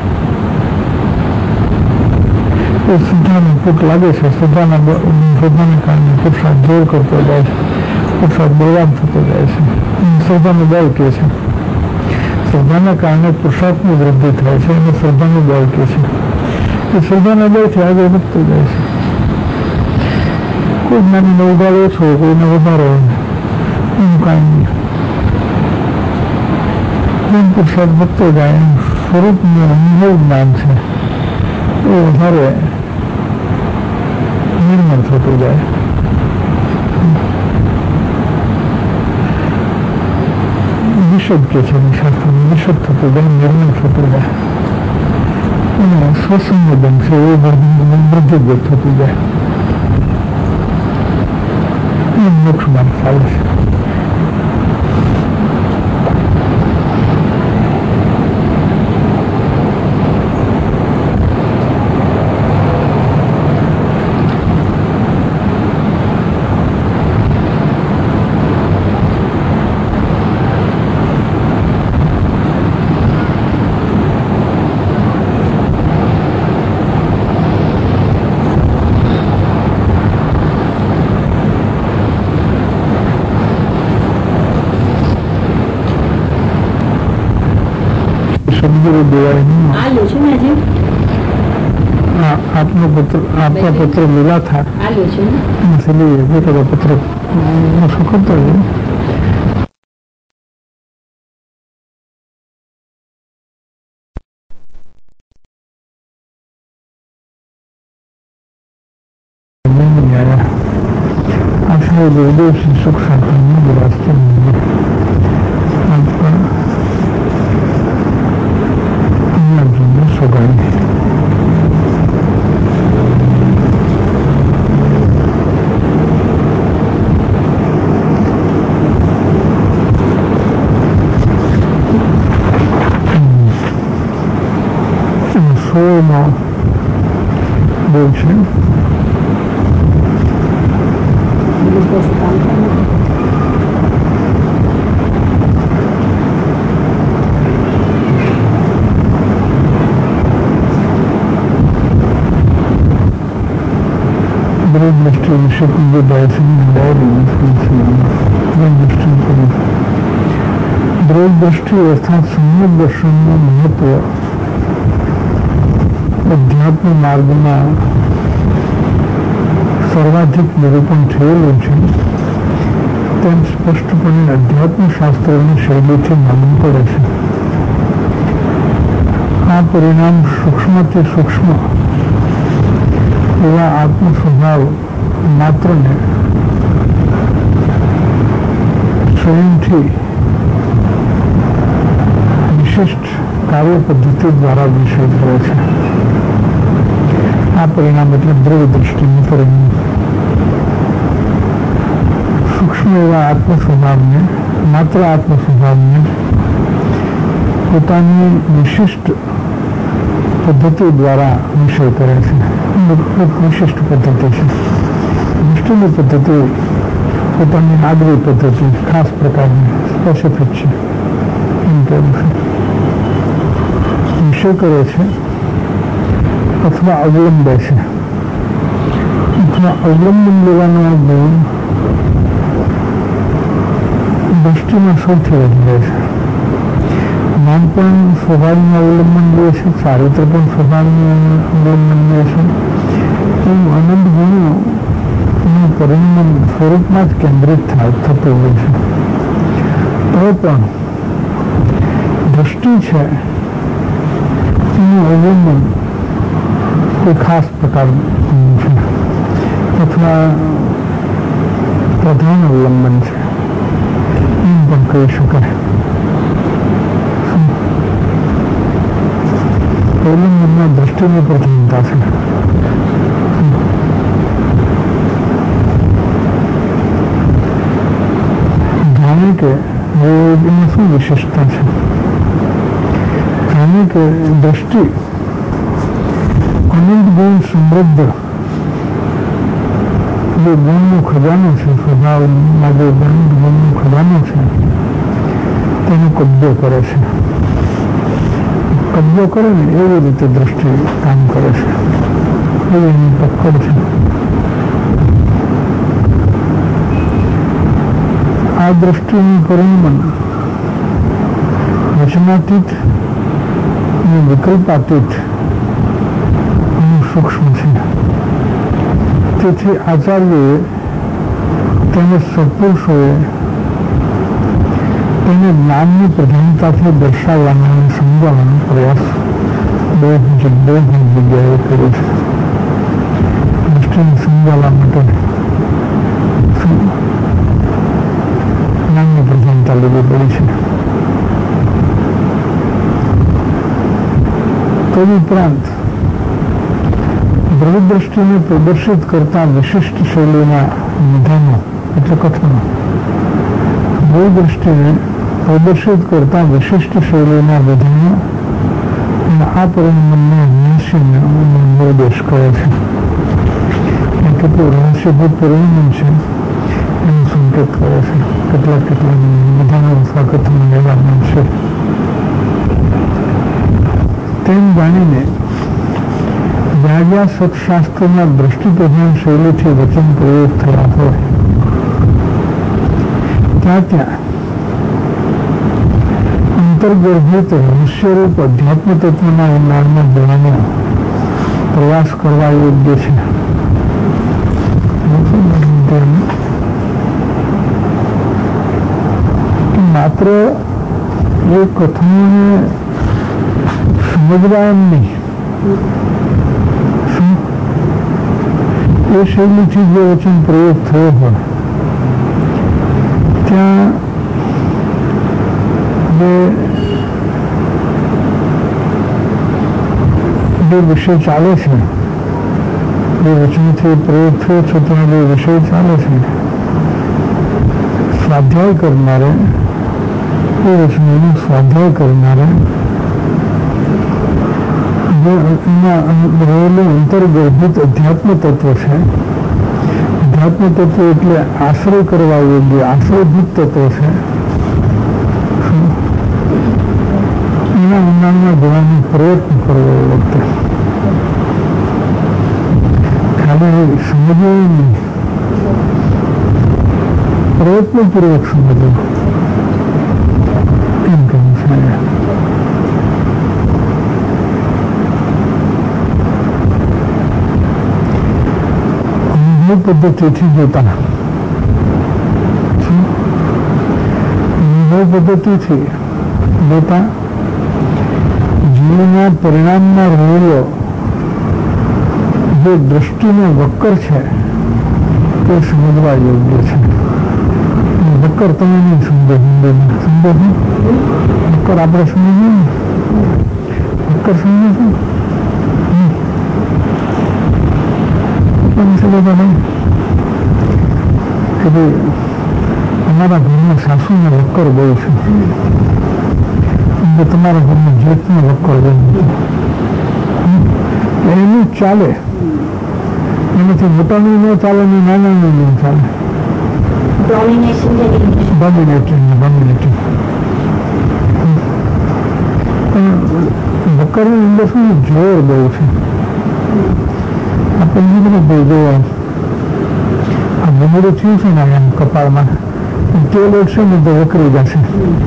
એ શ્રદ્ધાને ફૂટ લાગે છે. શ્રદ્ધાને કારણે પુરુષાર્થ જોર કરતો જાય છે, પુરુષાર્થ બળવાન થતો જાય છે. શ્રદ્ધાનું બળ કહે છે. શ્રદ્ધાના કારણે પુરુષાર્થની વૃદ્ધિ થાય છે અને શ્રદ્ધાનું બળ કહે છે. એ શ્રદ્ધાના બળથી આગળ વધતો જાય છે. કોઈ જ્ઞાનીને ઉગાડો છો, કોઈને વધારો, એનું કાંઈ નહીં. પુરુષાર્થ વધતો જાય, સ્વરૂપનું અનુભવ જ્ઞાન છે એ વધારે નિર્મળ થતું જાય. નિષદ કે છે શાસ્ત્રમાં, નિષદ થતું જાય, નિર્મળ થતું જાય અને સ્વસંવેદન છે એ વૃદ્ધિ થતું જાય. એ મોક્ષ માર્ગ ચાલે છે. આપનો પત્ર, આપका पत्र मिला था, इसलिए ये कदा पत्र करता है. नहीं आया आशा गुरुदेव से सुख शांति रास्ते में आपका सुगाई. સોમાં બોલ છે દ્રષ્ટિ વિશે પૂજ્યભાઈ દ્રષ્ટિ અર્થાત સમ્યક દર્શનનું મહત્વ અધ્યાત્મ માર્ગમાં સર્વાધિક નિરૂપણ થયેલું છે તેમ સ્પષ્ટપણે અધ્યાત્મ શાસ્ત્રોની શૈલીથી માલુમ પડે છે. આ પરિણામ સૂક્ષ્મથી સૂક્ષ્મ એવા આત્મ સ્વભાવ માત્રને સ્વયંથી વિશિષ્ટ કાર્ય પદ્ધતિ દ્વારા વિષય કરે છે. આ પરિણામ એટલે દ્રવ્ય દ્રષ્ટિનું પરિણામ. સૂક્ષ્મ એવા આત્મ સ્વભાવને, માત્ર આત્મ સ્વભાવને પોતાની વિશિષ્ટ પદ્ધતિ દ્વારા વિષય કરે છે. એક વિશિષ્ટ પદ્ધતિ છે. દૃષ્ટિની પદ્ધતિ પોતાની આગવી પદ્ધતિ, ખાસ પ્રકારની સ્પેસિફિક છે એમ કહેવું છે. વિષય કરે છે અથવા અવલંબે છે અથવા અવલંબન લેવાનો ગુણ દૃષ્ટિમાં સૌથી વધારે છે. નામ પણ સ્વભાવનું અવલંબન લે છે, ચારિત્ર પણ સ્વભાવનું અવલંબન લે છે. એમ અનંત ગુણોનું પરિણામ સ્વરૂપમાં જ કેન્દ્રિત થતું હોય છે. તો પણ દૃષ્ટિ છે એનું અવલંબન કોઈ ખાસ પ્રકારનું છે અથવા પ્રધાન અવલંબન છે એમ પણ કહી શકાય. અવલંબનમાં દૃષ્ટિની પ્રધાનતા છે. જાણે કે એમાં શું વિશેષતા છે? જાણે કે દૃષ્ટિ અનંત ગુણ સમૃદ્ધ જે ગુણનો ખજાનો છે, સ્વભાવમાં જે અનંત ગુણનો ખજાનો છે તેનો કબજો કરે છે. કબજો કરે ને એવી રીતે દ્રષ્ટિ કામ કરે છે, એવી એની પકડ છે. આ દ્રષ્ટિની કરુણમન વચનાતીત અને વિકલ્પાતીત અને સૂક્ષ્મ છે. તેથી આચાર્યોએ તેમજ સત્પુરુષોએ તેને જ્ઞાનની પ્રધાનતાથી દર્શાવવાનો અને સમજાવવાનો પ્રયાસ બહુ જગ્યાએ કર્યો છે. દૃષ્ટિને સમજાવવા માટે જ્ઞાનની પ્રધાનતા લેવી પડી છે. તદુપરાંત દ્રવ્યદ્રષ્ટિને પ્રદર્શિત કરતા વિશિષ્ટ શૈલીના વિધાનો એટલે કથનો, દ્રવ્યદ્રષ્ટિને પ્રદર્શિત કરતા વિશિષ્ટ શૈલીના વિધાનો અને આ પરિણામને રહસ્યને નિર્દેશ કરે છે. એ કેટલું રહસ્યભૂત પરિણામ છે એનો સંકેત કરે છે. કેટલાક વિધાનો અથવા કથનો એવા છે. તેમ જાણીને જ્યાં સત્શાસ્ત્રના દ્રષ્ટિપ્રધાન શૈલીથી વચન પ્રયોગ થયા હોય ત્યાં અંતર્ગર્ભિત રહસ્યરૂપ અધ્યાત્મ તત્વના ઊંડાણમાં જવાનો પ્રયાસ કરવા યોગ્ય છે. માત્ર એ કથનોને સમજવા એમ નહીં, એ શૈલીથી જે વચન પ્રયોગ થયો હોય ત્યાં જે વિષય ચાલે છે, જે વચનથી પ્રયોગ થયો છે ત્યાં જે વિષય ચાલે છે, સ્વાધ્યાય કરનારે એ વચનોનો સ્વાધ્યાય કરનારે એમાં રહેલું અંતર્ગર્ભિત અધ્યાત્મ તત્વ છે. અધ્યાત્મ તત્વ એટલે આશ્રય કરવા યોગ્ય આશ્રયભૂત તત્વ છે. એના ઊંડાણમાં જવાનો પ્રયત્ન કરવો એ વખતે ખાલી સમજવું નહીં, પ્રયત્નપૂર્વક સમજવું એમ કહ્યું છે. પદ્ધતિથી જોતા, પદ્ધતિથી જોતા જીવનના પરિણામમાં રહેલો જે દ્રષ્ટિનો વક્કર છે તે સમજવા યોગ્ય છે. વક્કર તમે નહીં સમજો, સમજો વક્કર આપણે સમજીએ ને, વક્કર સમજો છો કે ભાઈ અમારા ઘરમાં સાસુનો વક્કર બહુ છે, તમારા ઘરમાં જેઠનો વક્કર બહુ એનું ચાલે, એનાથી મોટાનું ન ચાલે ને નાનાનું ન ચાલે. ડોમિનેટિંગ વક્કરની અંદર શું જોર બહુ છે. આપણને બધું જોવા આ ભૂમડું થયું છે ને એમ કપાળમાં તેલ ઉઠશે ને તો વકરી જશે.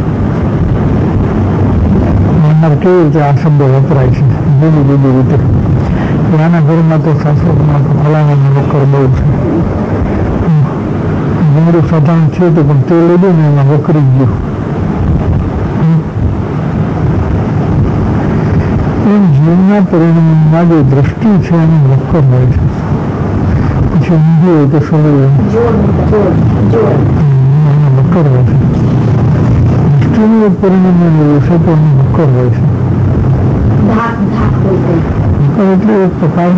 કેવી રીતે આ શબ્દો વપરાય છે જુદી જુદી રીતે. નાના ઘરમાં તો સાસુમાં તો ફલાણાનું વક્કર બહુ છે. ભૂમડું સાધારણ થયું હતું પણ તેલ લીધું ને એમાં વકરી ગયું. એમ જીવનના પરિણામમાં જે દ્રષ્ટિ છે એનું વક્કર હોય છે. પછી ઊંધું હોય તો સડું વક્કર હોય છે. દૃષ્ટિનું એક પરિણામ એવું છે તો એનું વક્કર હોય છે. એટલે એક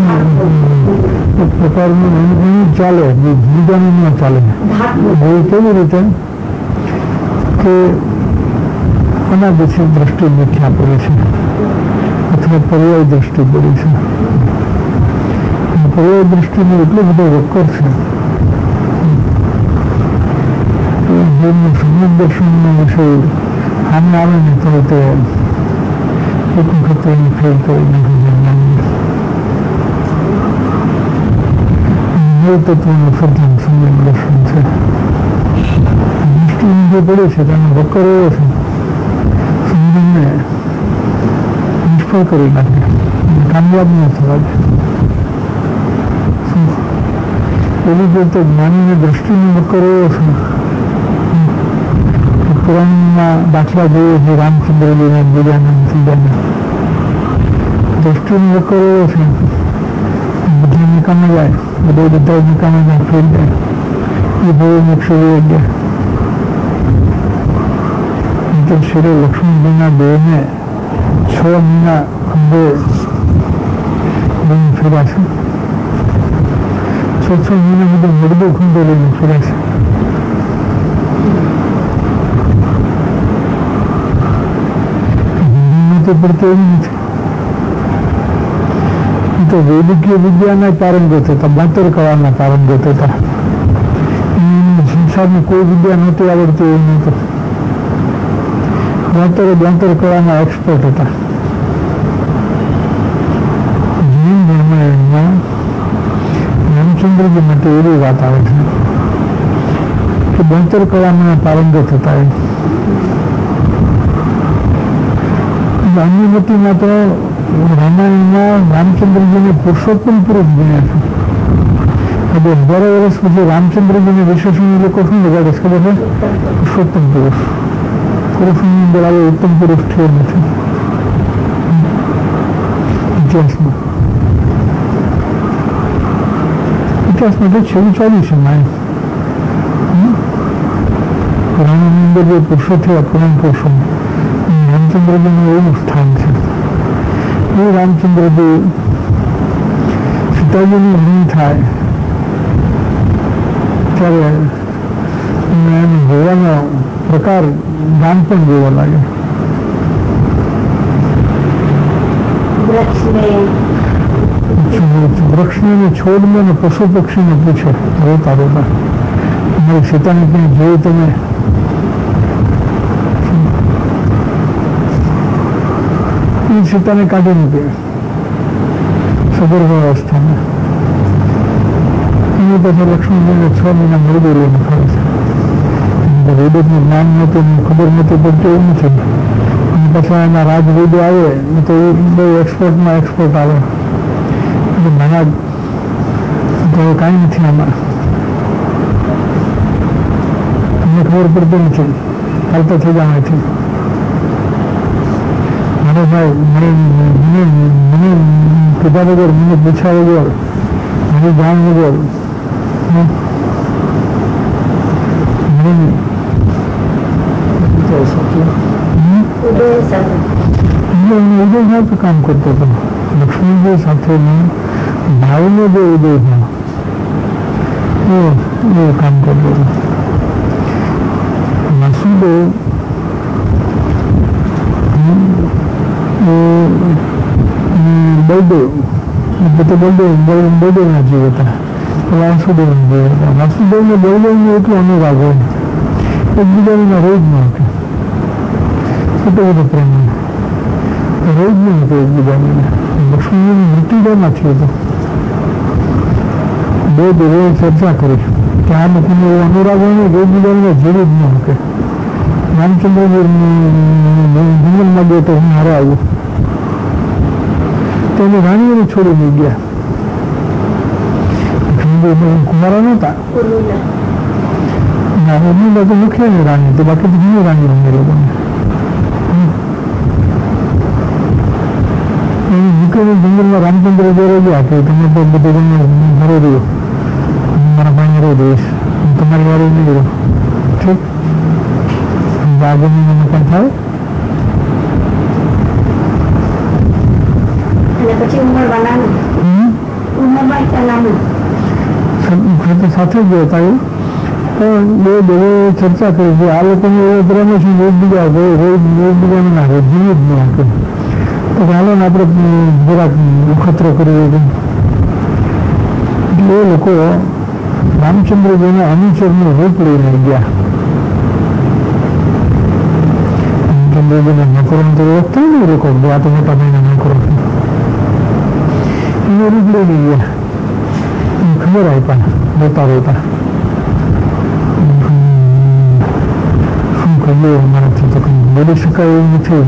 પ્રકારનું એનું ચાલે, બીજાનું ન ચાલે. એ કેવી રીતે કે અનાદિશિત દ્રષ્ટિ વ્યાખ્યા પડી છે અથવા પર્યાય દ્રષ્ટિ પડી છે. પર્યાય દ્રષ્ટિનો એટલો બધો વક્કર છે જેમનું સમજ દર્શનનો વિષય કામે આવે ને તો તે એક વખત એને ફેલ કરી નાખ્યું તત્વનું સર્જન સમય દર્શન છે. દૃષ્ટિ જે પડે છે તેનો વકર એવો છે સમજણને નિષ્ફળ કરી નાખે, કામયાબ ન થવા દે. એવી જ રીતે જ્ઞાનીની દ્રષ્ટિનો વકર એવો છે. પુરાણમાં દાખલા જોઈએ છે રામચંદ્રજીને બીજાના ત્રીજાના. દ્રષ્ટિનો વકર એવો છે બધા નિકામે જાય, બધા નિકામે જાય ફેલ જાય. એ ભાઈ મોક્ષ ગયા. શ્રી લક્ષ્મણજીના બેને 6 મહિના ખંભે લઈને ફર્યા છે. 6 મહિના બધા મરદો ખંભે લઈને ફર્યા છે. તો પડતું એવું નથી. તો વૈદિકીય વિદ્યાના પારંગત હતા, બાંતર કળાના પારંગત હતા. સંસારની કોઈ વિદ્યા નહોતી આવડતી એવું નહોતું. બાંતર કળાના એક્સપર્ટ હતા. જૈન રામાયણમાં રામચંદ્રજી માટે એવી વાત આવે છે કે બાંતર કળાના પારંગત હતા. અનુમતિમાં તો રામાયણમાં રામચંદ્રજીને પુરુષોત્તમ પુરુષ ગણ્યા છે. હવે હજારો વર્ષ પછી રામચંદ્રજીને વિશેષણ લોકો શું લગાડે છે ખબર છે? પુરુષોત્તમ પુરુષ. પુરુષની અંદર આવે ઉત્તમ પુરુષ થયો નથી ઇતિહાસમાં. ઇતિહાસમાં તો છેલ્લું ચાલ્યું છે માય. પુરાણની અંદર જે પુરુષો થયા પુરાણ પુરુષો રામચંદ્રજીનું એવું સ્થાન છે. એ રામચંદ્રજી સીતાજીનું હરણ થાય ત્યારે એને જોવાનો પ્રકાર ગામ પણ જોવા લાગે. વૃક્ષને છોડને અને પશુ પક્ષીને પૂછે રોતા રોતા, તમારી સીતાને ક્યાં જોયું તમે? સીતાને કાઢી મૂકે સગર્ભ અવસ્થામાં. એની પછી લક્ષ્મણજીને 6 મહિના મૃદુ લઈને ફરે છે. વેદનું જ્ઞાન નહોતું, ખબર નહોતી પડતી એવું નથી. અને પછી એના રાજવેદો આવે તો એ બહુ એક્સપર્ટમાં એક્સપર્ટ આવે. મહારાજ તો કાંઈ નથી આમાં, તમને ખબર પડતી નથી, હાલતા થઈ જવાથી. ભાઈ મને કીધા વગર, મને પૂછ્યા વગર, મને જાણ વગર ઉદય સાથે કામ કરતો હતો. લક્ષ્મીજી સાથેનો ભાવનો જે ઉદય ભાવ એ કામ કરતો હતો. વાસુદેવ બળદેવ એટલે બળદેવના જીવ હતા, વાસુદેવના જીવ હતા. વાસુદેવને બળદેવનો એટલો અનુરાગ હોય, એકબીજાના રોજ ન હતો, એટલો બધો પ્રેમ રોજ ન હતો એકબીજાને. લક્ષ્મીજીનું મૃત્યુદયમાંથી હતું. બે દેવોએ ચર્ચા કરી કે આ લોકોને એવો અનુરાગ હોય ને એકબીજાને જીવી જ ન શકે. રામચંદ્રજી જંગલમાં ગયો તો હું હારે આવ્યો તો એને રાણીઓને છોડીને ગયા. કુમારા નહોતા, એમની તો મુખ્ય ને રાણી, તો બાકી તો ઘણી રાણી અમને લોકોને મૂકીને જંગલમાં રામચંદ્ર જોડે ગયા કે તમે તો બધું ઘરે રહ્યો, મારા ભાઈ રહી દઈશ, તમારી વારે નહીં રહ્યો. ઠીક, આગળની મકાન થાય સાથે જ હતા. બે દેવો ચર્ચા કરી છે આ લોકોને એવો પ્રેમ છે એકબીજા એકબીજાને ના જીવ જ નહીં આપે, તો ચાલો ને આપણે જરાક ખતરો કરીએ. એટલે એ લોકો રામચંદ્રજીના અનુચરનું રૂપ લઈને ગયા. ચંદ્રજીને નોકરોને તો ઓળખતા ને એ લોકો આ તો મોટા ભાઈના નોકરો છે એને રૂપ લઈ ગયા ખબર આપ્યા રોતા રોતા શું કહીએ મારાથી તો કંઈ બોલી શકાય એવું નથી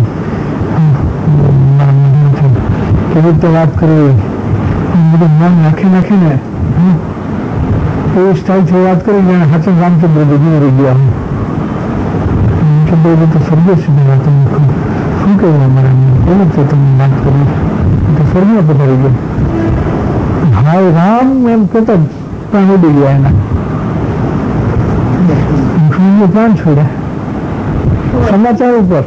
કેવી રીતે વાત કરવી બધું મન નાખીને એવી સ્ટાઇલથી વાત કરી જાણે હાથન રામચંદ્રજી ગુજરી ગયા રામચંદ્રજી તો સ્વર્ગીય સુધી વાત શું કહેવું અમારે કેવી રીતે તમે વાત કરી તો સ્વર્ગમાં પધારી ગયા ભાઈ રામ એમ કહેતા પ્રાણ ઉડી ગયા એના પ્રાણ છોડ્યા સમાચાર ઉપર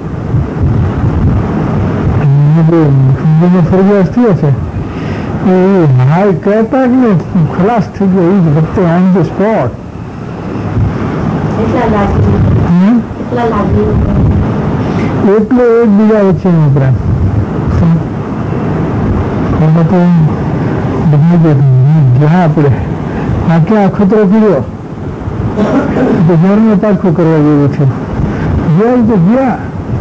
સ્વર્ગવાસ થયો છે એ ભાઈ કહેતા જ ને ખલાસ થઈ ગયો એ જ વખતે ઓન ધ સ્પોટ એટલો એકબીજા વચ્ચેનો પ્રેમ જ્યાં આપણે આ ક્યાં ખતરો કર્યો તો ઘરને પાછું કરવા જેવું છે ગયા તો ગયા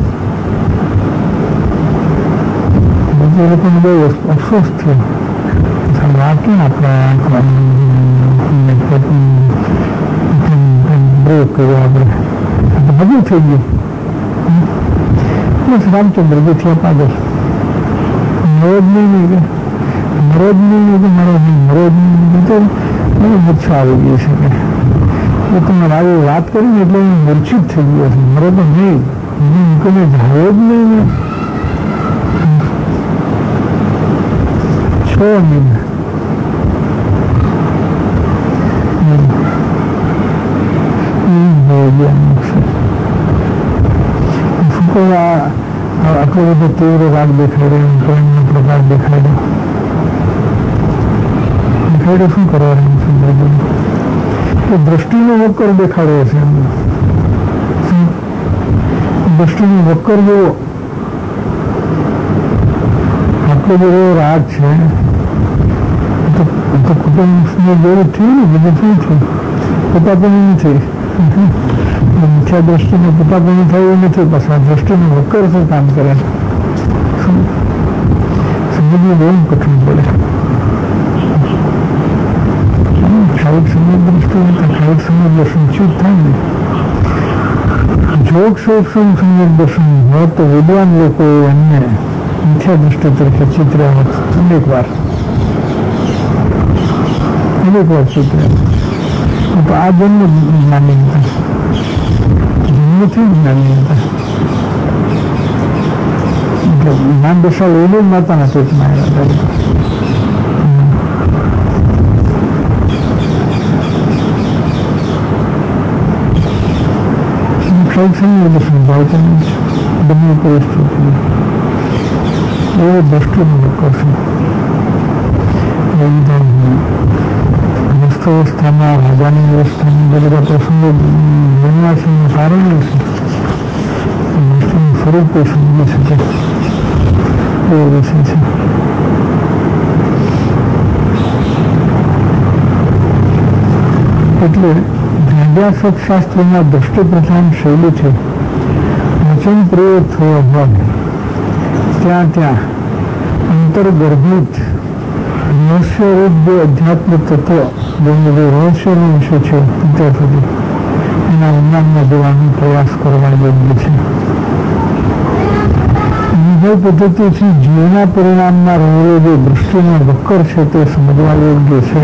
બીજા લોકોને બહુ અફસોસ થયો વાંચી આપણે બ્રેક કર્યો આપણે બધું થઈ ગયું બસ રામચંદ્રજી થયા પાછળ મને મૂર્છા આવી ગઈ છે કે તમે આવી વાત કરીને એટલે હું મૂર્છિત થઈ ગયો છું મરો તો નહીં મૂકીને જાયો જ નહીં ને 6 મહિના આટલો બધો તીવ્ર રાગ દેખાડ્યો પ્રેમનો પ્રકાર દેખાડ્યો શું કરવાનું છે દ્રષ્ટિનો વક્કર દેખાડ્યો છે દ્રષ્ટિનો વક્કર જેવો આટલો બધો રાગ છે તો કુટુંબને જેવું થયું ને બધું શું થયું પોતાપણું નથી મિથ્યા દ્રષ્ટિને પોતાપણું થયું નથી પાછા દ્રષ્ટિનું વક્કર શું કામ કરે સમજવું બહુ કઠિન પડે ખાઈક સમજ દ્રષ્ટિ ખાઈક સમજ દર્શન ચૂપ થાય ને જોગ સૂક્ષ્મ સમજ દર્શન હોત તો વિદ્વાન લોકો એમને મિથ્યા દ્રષ્ટિ તરીકે ચિત્ર્યા હોત અનેક વાર ચિત્ર્યા તો આ જન્મ જ્ઞાની હતા જન્મથી જ્ઞાની હતા એટલે જ્ઞાન દશા લઈને જ માતાના પેટમાં આવ્યા હતા દર્શન ભાવતા બંને પરિસ્થિતિ એવો દ્રષ્ટિનો કરશે અવસ્થામાં રાજાની વ્યવસ્થાની બધા પ્રસંગો વનવાસીનું કારણ છે દ્રષ્ટિનું સ્વરૂપ કોઈ સમજી શકે એવો વિષય છે એટલે શાસ્ત્રમાં દ્રષ્ટિ પ્રધાન શૈલીથી વચન પ્રયોગ થયો હોય ત્યાં અંતર્ગર્ભિત રહસ્યરૂપ જે અધ્યાત્મ તત્વ જેનું જે રહસ્યનો વિષય છે અત્યાર સુધી એના ઊંડાણમાં જવાનો પ્રયાસ કરવા યોગ્ય છે અનુભવ પદ્ધતિથી જીવના પરિણામમાં રહેલો જે દૃષ્ટિનો વક્કર છે તે સમજવા યોગ્ય છે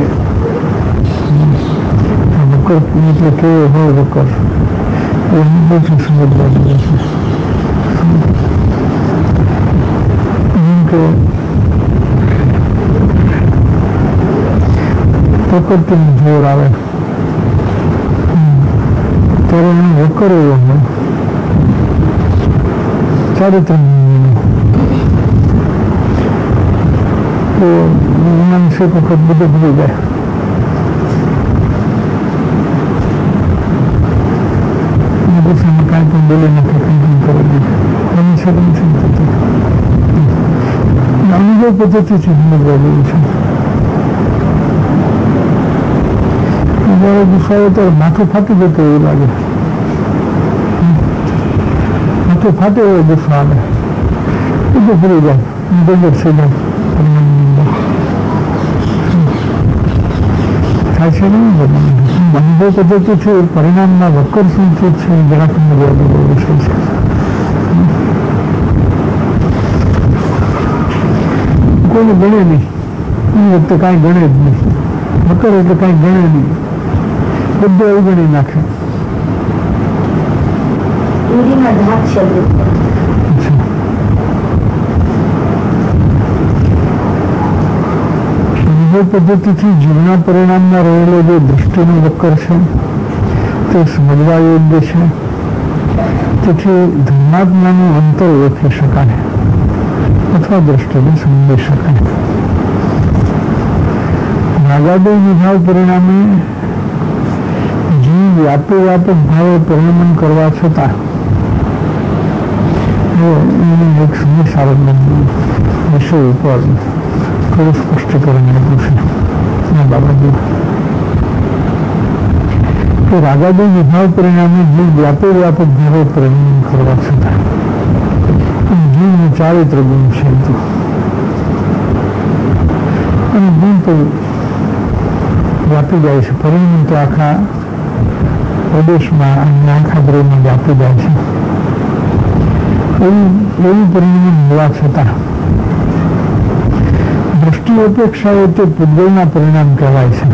એટલે કેવો હોય વક્કર એ અનુભવથી સમજવા જેવું છે પ્રકૃતિનું જોર આવે ત્યારે એનું વક્કર એવો હોય ચારિત્ર તો માનસિક વખત બધું ભૂલી જાય કાંઈ પણ બોલી નથી કંઈ પણ કરી દીધું માનસિક નથી થતું અનુભવ પદ્ધતિથી સમજવા જેવું છે જયારે ગુસ્સો આવે ત્યારે માથું ફાટી જતું એવું લાગે તો ફાટે હોય ગુસ્સો આવે એ તો ભૂલી જાય ગજર થઈ જાય થાય છે ને અનુભવ પદ્ધતિથી પરિણામમાં વક્કર શું છે જરાક વિષય છે. કોઈને ગણે નહીં એ વખતે કાંઈ ગણે જ નહીં વક્કર એટલે કાંઈ ગણે નહીં બધું અવગણી નાખે. અનુભવ પદ્ધતિથી જીવના પરિણામમાં રહેલો જે દૃષ્ટિનો વક્કર છે તે સમજવા યોગ્ય છે. તેથી ધર્માત્માનું અંતર ઓળખી શકાય અથવા દ્રષ્ટિને સમજી શકાય. રાગાદય વિભાવ પરિણામે જીવ વ્યાપક ભાવે પરિણમન કરવા છતાં એક સમયસાવર્તન વિષય ઉપર થોડું સ્પષ્ટીકરણ આપ્યું છે આ બાબતે કે રાગાદય વિભાવ પરિણામે જીવ વ્યાપક ભાવે પરિણમન કરવા છતાં જીવનું ચારિત્ર ગુણ છે અને ગુણ તો વ્યાપી જાય છે. પરિણામ તો આખા પ્રદેશમાં અને આખા ગ્રહમાં વ્યાપી જાય છે. એવું પરિણામ હોવા છતાં દ્રષ્ટિ અપેક્ષાઓ તે પૂતગલના પરિણામ કહેવાય છે.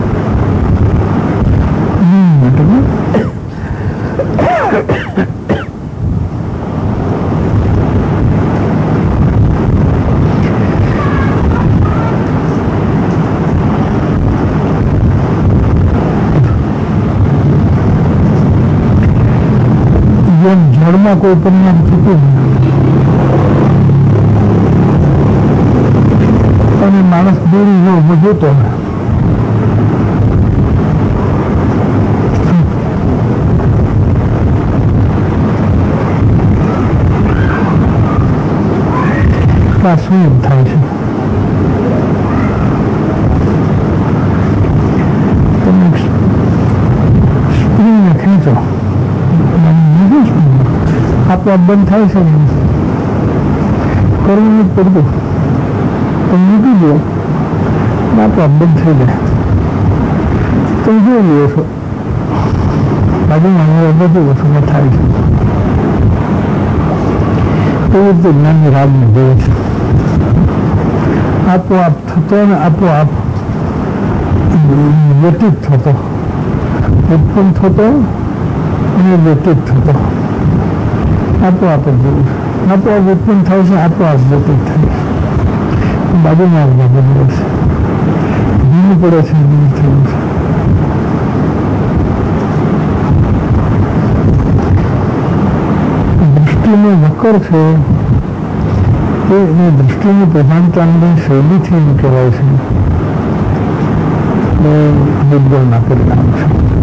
જેમ જળમાં કોઈ પરિણામ થતું અને માણસ દોરી જો જોતો શું થાય છે. તમે સ્પ્રિંગને ખેંચો આપોઆપ બંધ થાય છે કરવું નથી પડતું તમે મૂકી દો આપોઆપ બંધ થઈ જાય તમે જોઈ લો છો બાજુમાં બધું વસ્તુમાં થાય છે. એવી રીતે જ્ઞાનની રાગને જોવે છે આપોઆપ થતો ને આપોઆપ વ્યતીત થતો ઉત્પન્ન થતો અને વ્યતીત થતો આપોઆપ જ જોવું આપોઆપ ઉત્પન્ન થાય છે આપોઆપ વ્યતીત થાય બાજુમાં બધું છે ધીમું પડે છે ધીમું થયું છે. દૃષ્ટિનો વક્કર છે એ દૃષ્ટિની પ્રધાનતાની શૈલીથી એમ કહેવાય છે એ ભૂતગળના પરિણામ છે.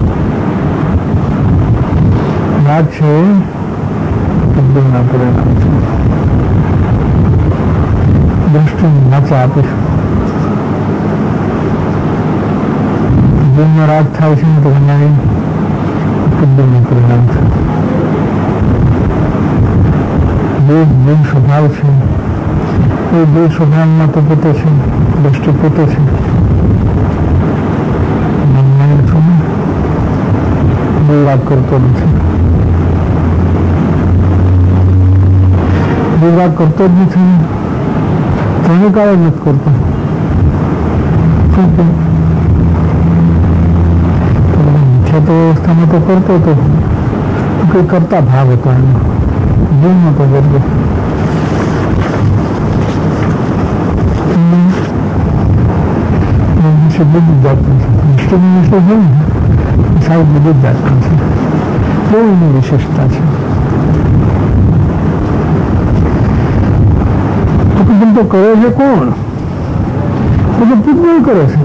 રાગ છે ભૂતગળના પરિણામ છે. દૃષ્ટિને નાચા આપે છે. જીવનમાં રાગ થાય છે તો તમારી ભૂતગળનું પરિણામ છે. બે સ્વભાવ છે એ બે સ્વભાવમાં તો પોતે છે દ્રષ્ટિ પોતે છે. બે રાગ કરતો નથી બે રાગ કરતો જ નથી તેને કાંઈ નથી કરતો શું કે મુખ્યત્વે અવસ્થામાં તો કરતો હતો કંઈ કરતા ભાવ હતો એનો જીવનો તો વર્ગ બધી જાતનું છે. નિષ્ઠની વિશે હોય ને સાહેબ બધી જ જાતનું છે. બહુ એની વિશેષતા છે. તો કરે છે કોણ? બધું પૂતગલ કરે છે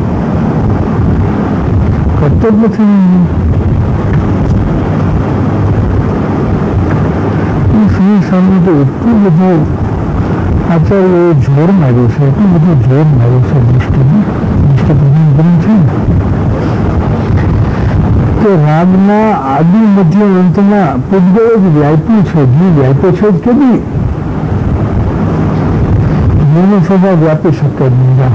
કરતો જ નથી. સામે તો એટલું બધું આચાર્ય જોર માર્યું છે એટલું બધું જોર માર્યું છે દૃષ્ટિ પ્રધાન છે કે રાગના આદિ મધ્ય અંતના પૂતગળ જ વ્યાપ્યું છે, જીવ વ્યાપ્યો છે જ કેવી જીવનો સ્વભાવ વ્યાપી શકે જ નહીં.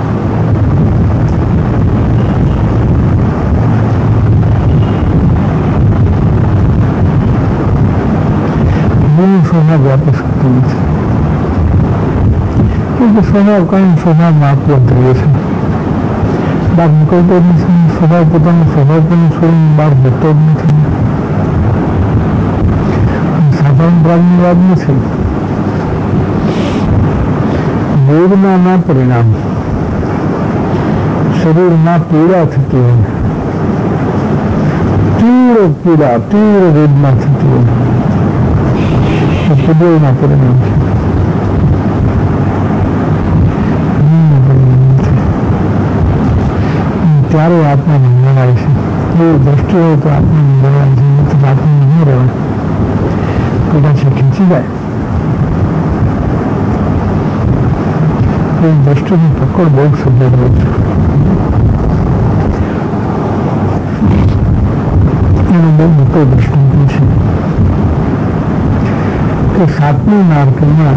જીવનો સ્વભાવ વ્યાપી શકતો નથી, કે સ્વભાવ કાયમ સ્વભાવમાં આત્મંતરીય છે, બહાર નીકળતો જ નથી. સ્વભાવ પોતાનો સ્વભાવ પણ છોડીને બહાર જતો જ નથી. સાધારણ પ્રાગની વાત નથી. વેદનાના પરિણામ શરીરમાં પીડા થતી હોય, તીવ્ર પીડા, તીવ્ર વેદના થતી હોય, એ પૂજ્યના પરિણામ છે. ત્યારે આત્માને મળાય છે. એ દ્રષ્ટિ હોય તો આત્માને મળાય છે, આત્માને નહીં રહેવાય, પીડા છે ખેંચી જાય. એ દ્રષ્ટિની પકડ બહુ સજ્જડ હોય છે. એનો બહુ મોટો દ્રષ્ટાંત છે કે 7મી નારકમાં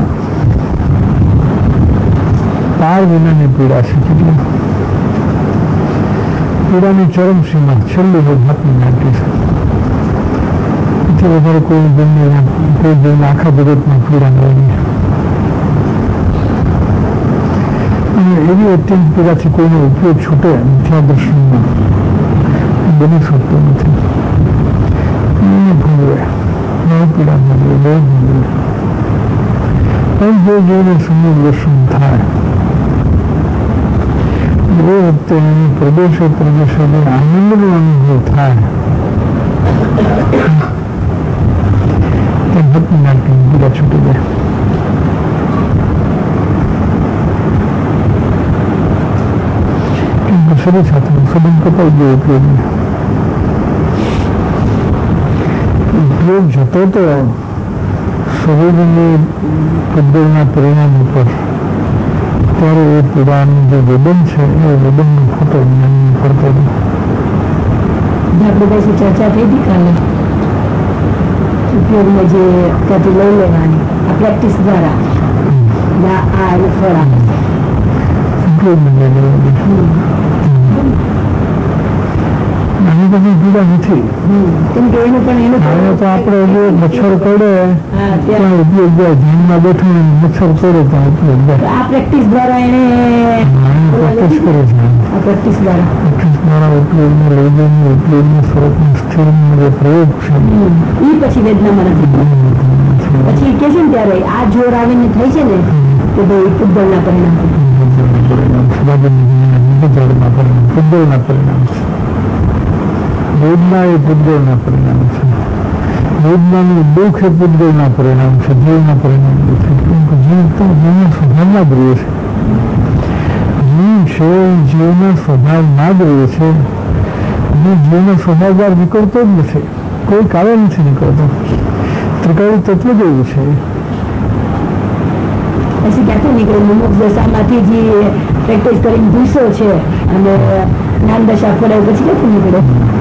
પાર વિનાની પીડા છે. કેટલી પીડાની ચરમસીમા છેલ્લી હાથની નાટી છે. એથી વધારે કોઈ જીવને આખા જગતમાં પીડા નહીં. અને એવી અત્યંત પીડાથી કોઈનો ઉપયોગ છૂટે મિથ્યા દર્શનમાં બની શકતો નથી. એને ભોગવે, બહુ પીડા ભોગવે, બહુ ભોગવે. પણ જો જોઈને સમય દર્શન થાય એ વખતે એને પ્રદેશે આનંદનો અનુભવ થાય તે ભક્તિ નાટની પીડા છૂટી જાય. શરીર સાથે સંબંધ કપાઈ ગયો. ઉપયોગ જતો તો શરીરની પૂતગળના પરિણામ ઉપર, ત્યારે એ પીડાનું જે વેદન છે એ વેદનનો ફોટો જ્ઞાનને પડતો હતો. આપણે પછી ચર્ચા થઈ હતી કાલે ઉપયોગમાં જે ત્યાંથી લઈ લેવાની આ પ્રેક્ટિસ દ્વારા આ ફળ આપે છે. ઉપયોગમાં લઈ લેવાની આની બધી પીડા નથી. કેમ કે એનું પણ એનું તો આપણે જો મચ્છર પડે ત્યાં ઉપયોગ જાય, ધ્યાનમાં બેઠું મચ્છર પડે ત્યાં ઉપયોગ જાય. આ પ્રેક્ટિસ દ્વારા એને પ્રેક્ટિસ કરે છે. આ પ્રેક્ટિસ દ્વારા ઉપયોગમાં લઈ જઈને ઉપયોગના સ્વરૂપનું સ્થિરનો જે પ્રયોગ છે એ પછી વેદનામાં નથી. પછી કે છે ને ત્યારે આ જોર આવીને થાય છે ને કે ભાઈ પૂતગળના પરિણામ પૂતગળના પરિણામ છે. વેદના એ પૂતગળના પરિણામ છે. વેદનાનું દુઃખ એ પૂતગળના પરિણામ છે, જીવના પરિણામ નથી. જીવ તો જીવના સ્વભાવમાં જ રહે છે. જીવ છે જીવના સ્વભાવમાં જ રહે છે. જીવનો સ્વભાવ બહાર નીકળતો જ નથી, કોઈ કારણ નથી નીકળતો. ત્રિકાળી તત્વ જ એવું છે. પછી ક્યાંથી નીકળે? મુમુક્ષ દશામાંથી જે પ્રેક્ટિસ કરીને ભૂસો છે અને જ્ઞાન દશા ફળે પછી ક્યાંથી નીકળે?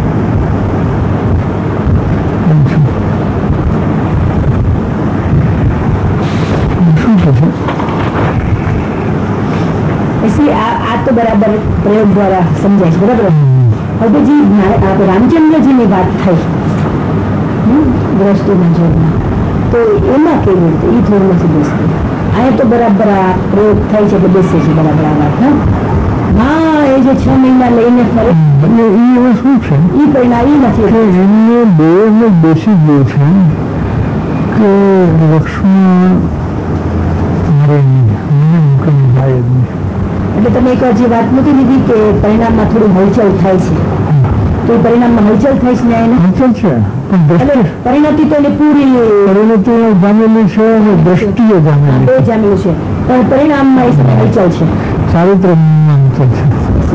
પછી આ તો બરાબર પ્રયોગ દ્વારા સમજાય છે, બરાબર. હવે જે રામચંદ્રજીની વાત થઈ દ્રષ્ટિના જોડમાં, તો એમાં કેવી રીતે એ થોડું નથી બેસતું. અહીંયા તો બરાબર આ પ્રયોગ થાય છે એટલે બેસે છે બરાબર આ વાત. હા, એ જે 6 મહિના લઈને ફરે એ શું છે એ પરિણામ એ નથી. એમને બે બેસી ગયું છે કે લક્ષ્મણ મારે નહીં થાય જ નહીં. એટલે તમે એક જે વાત નથી લીધી કે પરિણામમાં થોડું હલચલ થાય છે, તો એ પરિણામમાં હલચલ થાય છે ને એને હલચલ છે પણ પરિણતિ તો એને પૂરી પરિણતિ જામેલી છે અને દ્રષ્ટિએ જામેલી બે જામેલું છે, પણ પરિણામમાં એ સમય હલચલ છે. ચારિત્ર હલચલ છે,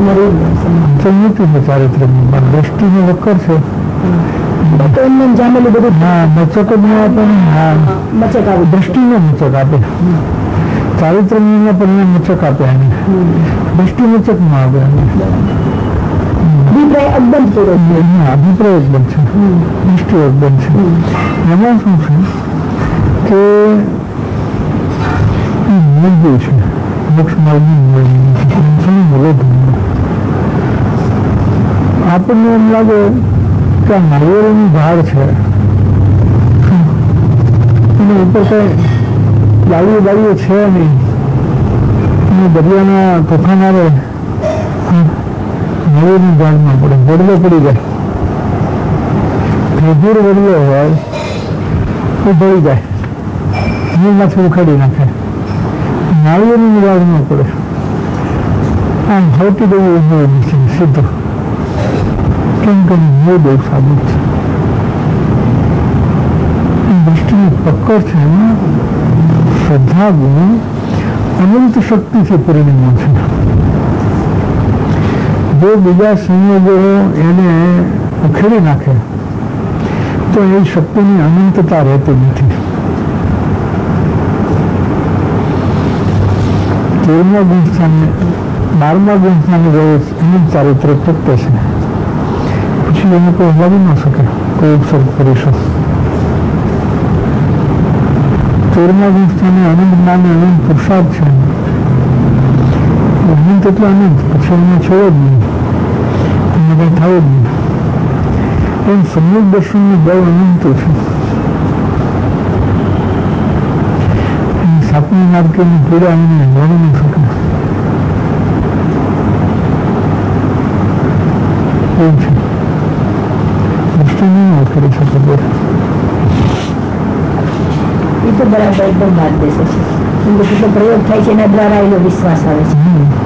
ચારિત્ર દ્રષ્ટિનું વક્કર છે. તો એમને જામેલું બધું હા મચક જ આપે. હા મચક આવે, દ્રષ્ટિને મચક આપે. ચારિત્ર પરિણામ મચક આપે એને, દ્રષ્ટિ મચક માં આવે. અભિપ્રાય અકબંધ પૂરો અભિપ્રાય જ બનશે, દૃષ્ટિ જ બનશે. એમાં શું છે કે મૂળ છે મોક્ષ માર્ગની મૂળ આપણને એમ લાગે કે આ નાળિયેરનું ઝાડ છે એની ઉપર કઈ ડાળીઓ છે નહીં, અને દરિયાના તોફાન આવે નાળિયેરનું ઝાડમાં પડે, વડલો પડી જાય, ખેજૂર વડલો હોય તો ભળી જાય, જમીનમાંથી ઉખાડી નાખે. નાળિયેરનું ઝાડ ન પડે, આમ હવટી દેવું છે સીધું, કેમ કે મૂળ બહુ સાબિત છે. દૃષ્ટિની પકડ છે એમાં શ્રદ્ધા ગુણ અનંત શક્તિથી પરિણમ્યો છે. જો બીજા સંયોગો એને ઉખેડી નાખે તો એ શક્તિની અનંતતા રહેતી નથી. 13મા ગુણસ્થાને 12મા ગુણસ્થાને જેવું અનંત ચારિત્ર પ્રગટે છે, પછી એને કોઈ હલાવી ન શકે, કોઈ ઉપસર્ગ કરી શકે. 13મા ગુણસ્થાને અનંત જ્ઞાન અનંત પુરુષાર્થ છે, અનંત એટલે અનંત, પછી એને છોડે જ નહીં, એને કંઈ થાય જ નહીં. એમ સમ્યક દર્શનનું બળ અનંત છે. સાતમી માર્ગની પીડા એને ગણી ન શકે. એમ છે દૃષ્ટિ નહીં કરી શકે. એ તો બરાબર એકદમ વાત બેસે છે, કેટલો પ્રયોગ થાય છે એના દ્વારા એનો વિશ્વાસ આવે છે.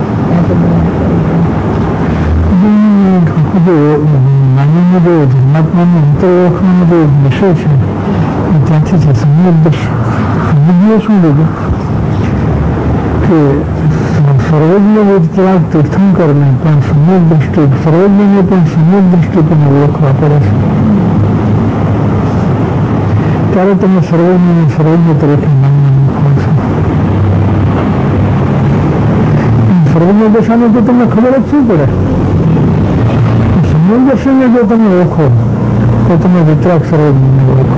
માનવનો જે ધર્માત્માનો અંતર ઓળખવાનો જે વિષય છે ત્યાંથી છે. સમ્યક દર્શન સમજ્યો શું લીધું કે સર્વજ્ઞ વિતરાગ તીર્થંકરને પણ સમ્યક દૃષ્ટિ, સર્વજ્ઞને પણ સમ્યક દૃષ્ટિ પણ ઓળખવા પડે છે. ત્યારે તમે સર્વજ્ઞને સર્વજ્ઞ તરીકે માનવાનું કહો છો. સર્વજ્ઞ દશાને તો તમને ખબર જ શું પડે. સમ્યક દર્શનને જો તમે ઓળખો તો તમે વિતરાગ સર્વજ્ઞને ઓળખો.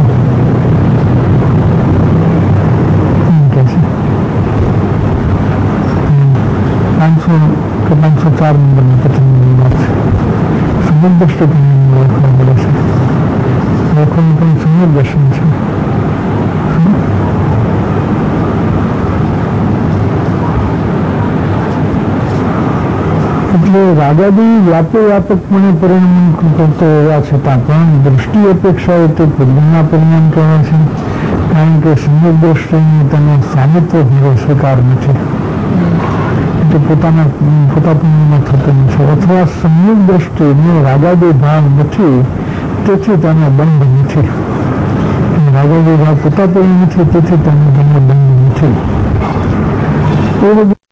504 નંબરની પત્રની વાત છે. સમ્યક દૃષ્ટિ પણ ઓળખવા પડે છે. ઓળખવાનું પણ સમ્યક દર્શન છે. એટલે રાજાદી વ્યાપકપણે પરિણામ કરતો હોવા છતાં પણ દૃષ્ટિ અપેક્ષાએ તે પૂર્વના પરિણામ કહે છે, કારણ કે સમ્યક દૃષ્ટિને તેનો સામિત્વ ભાવે સ્વીકાર નથી, પોતાપણમાં થતું નથી, અથવા સમ્યક દૃષ્ટિનો રાજાદી ભાવ નથી તેથી તેનો બંધ નથી. રાજાદી ભાવ પોતાપણ નથી તેથી તેનો બંધ નથી.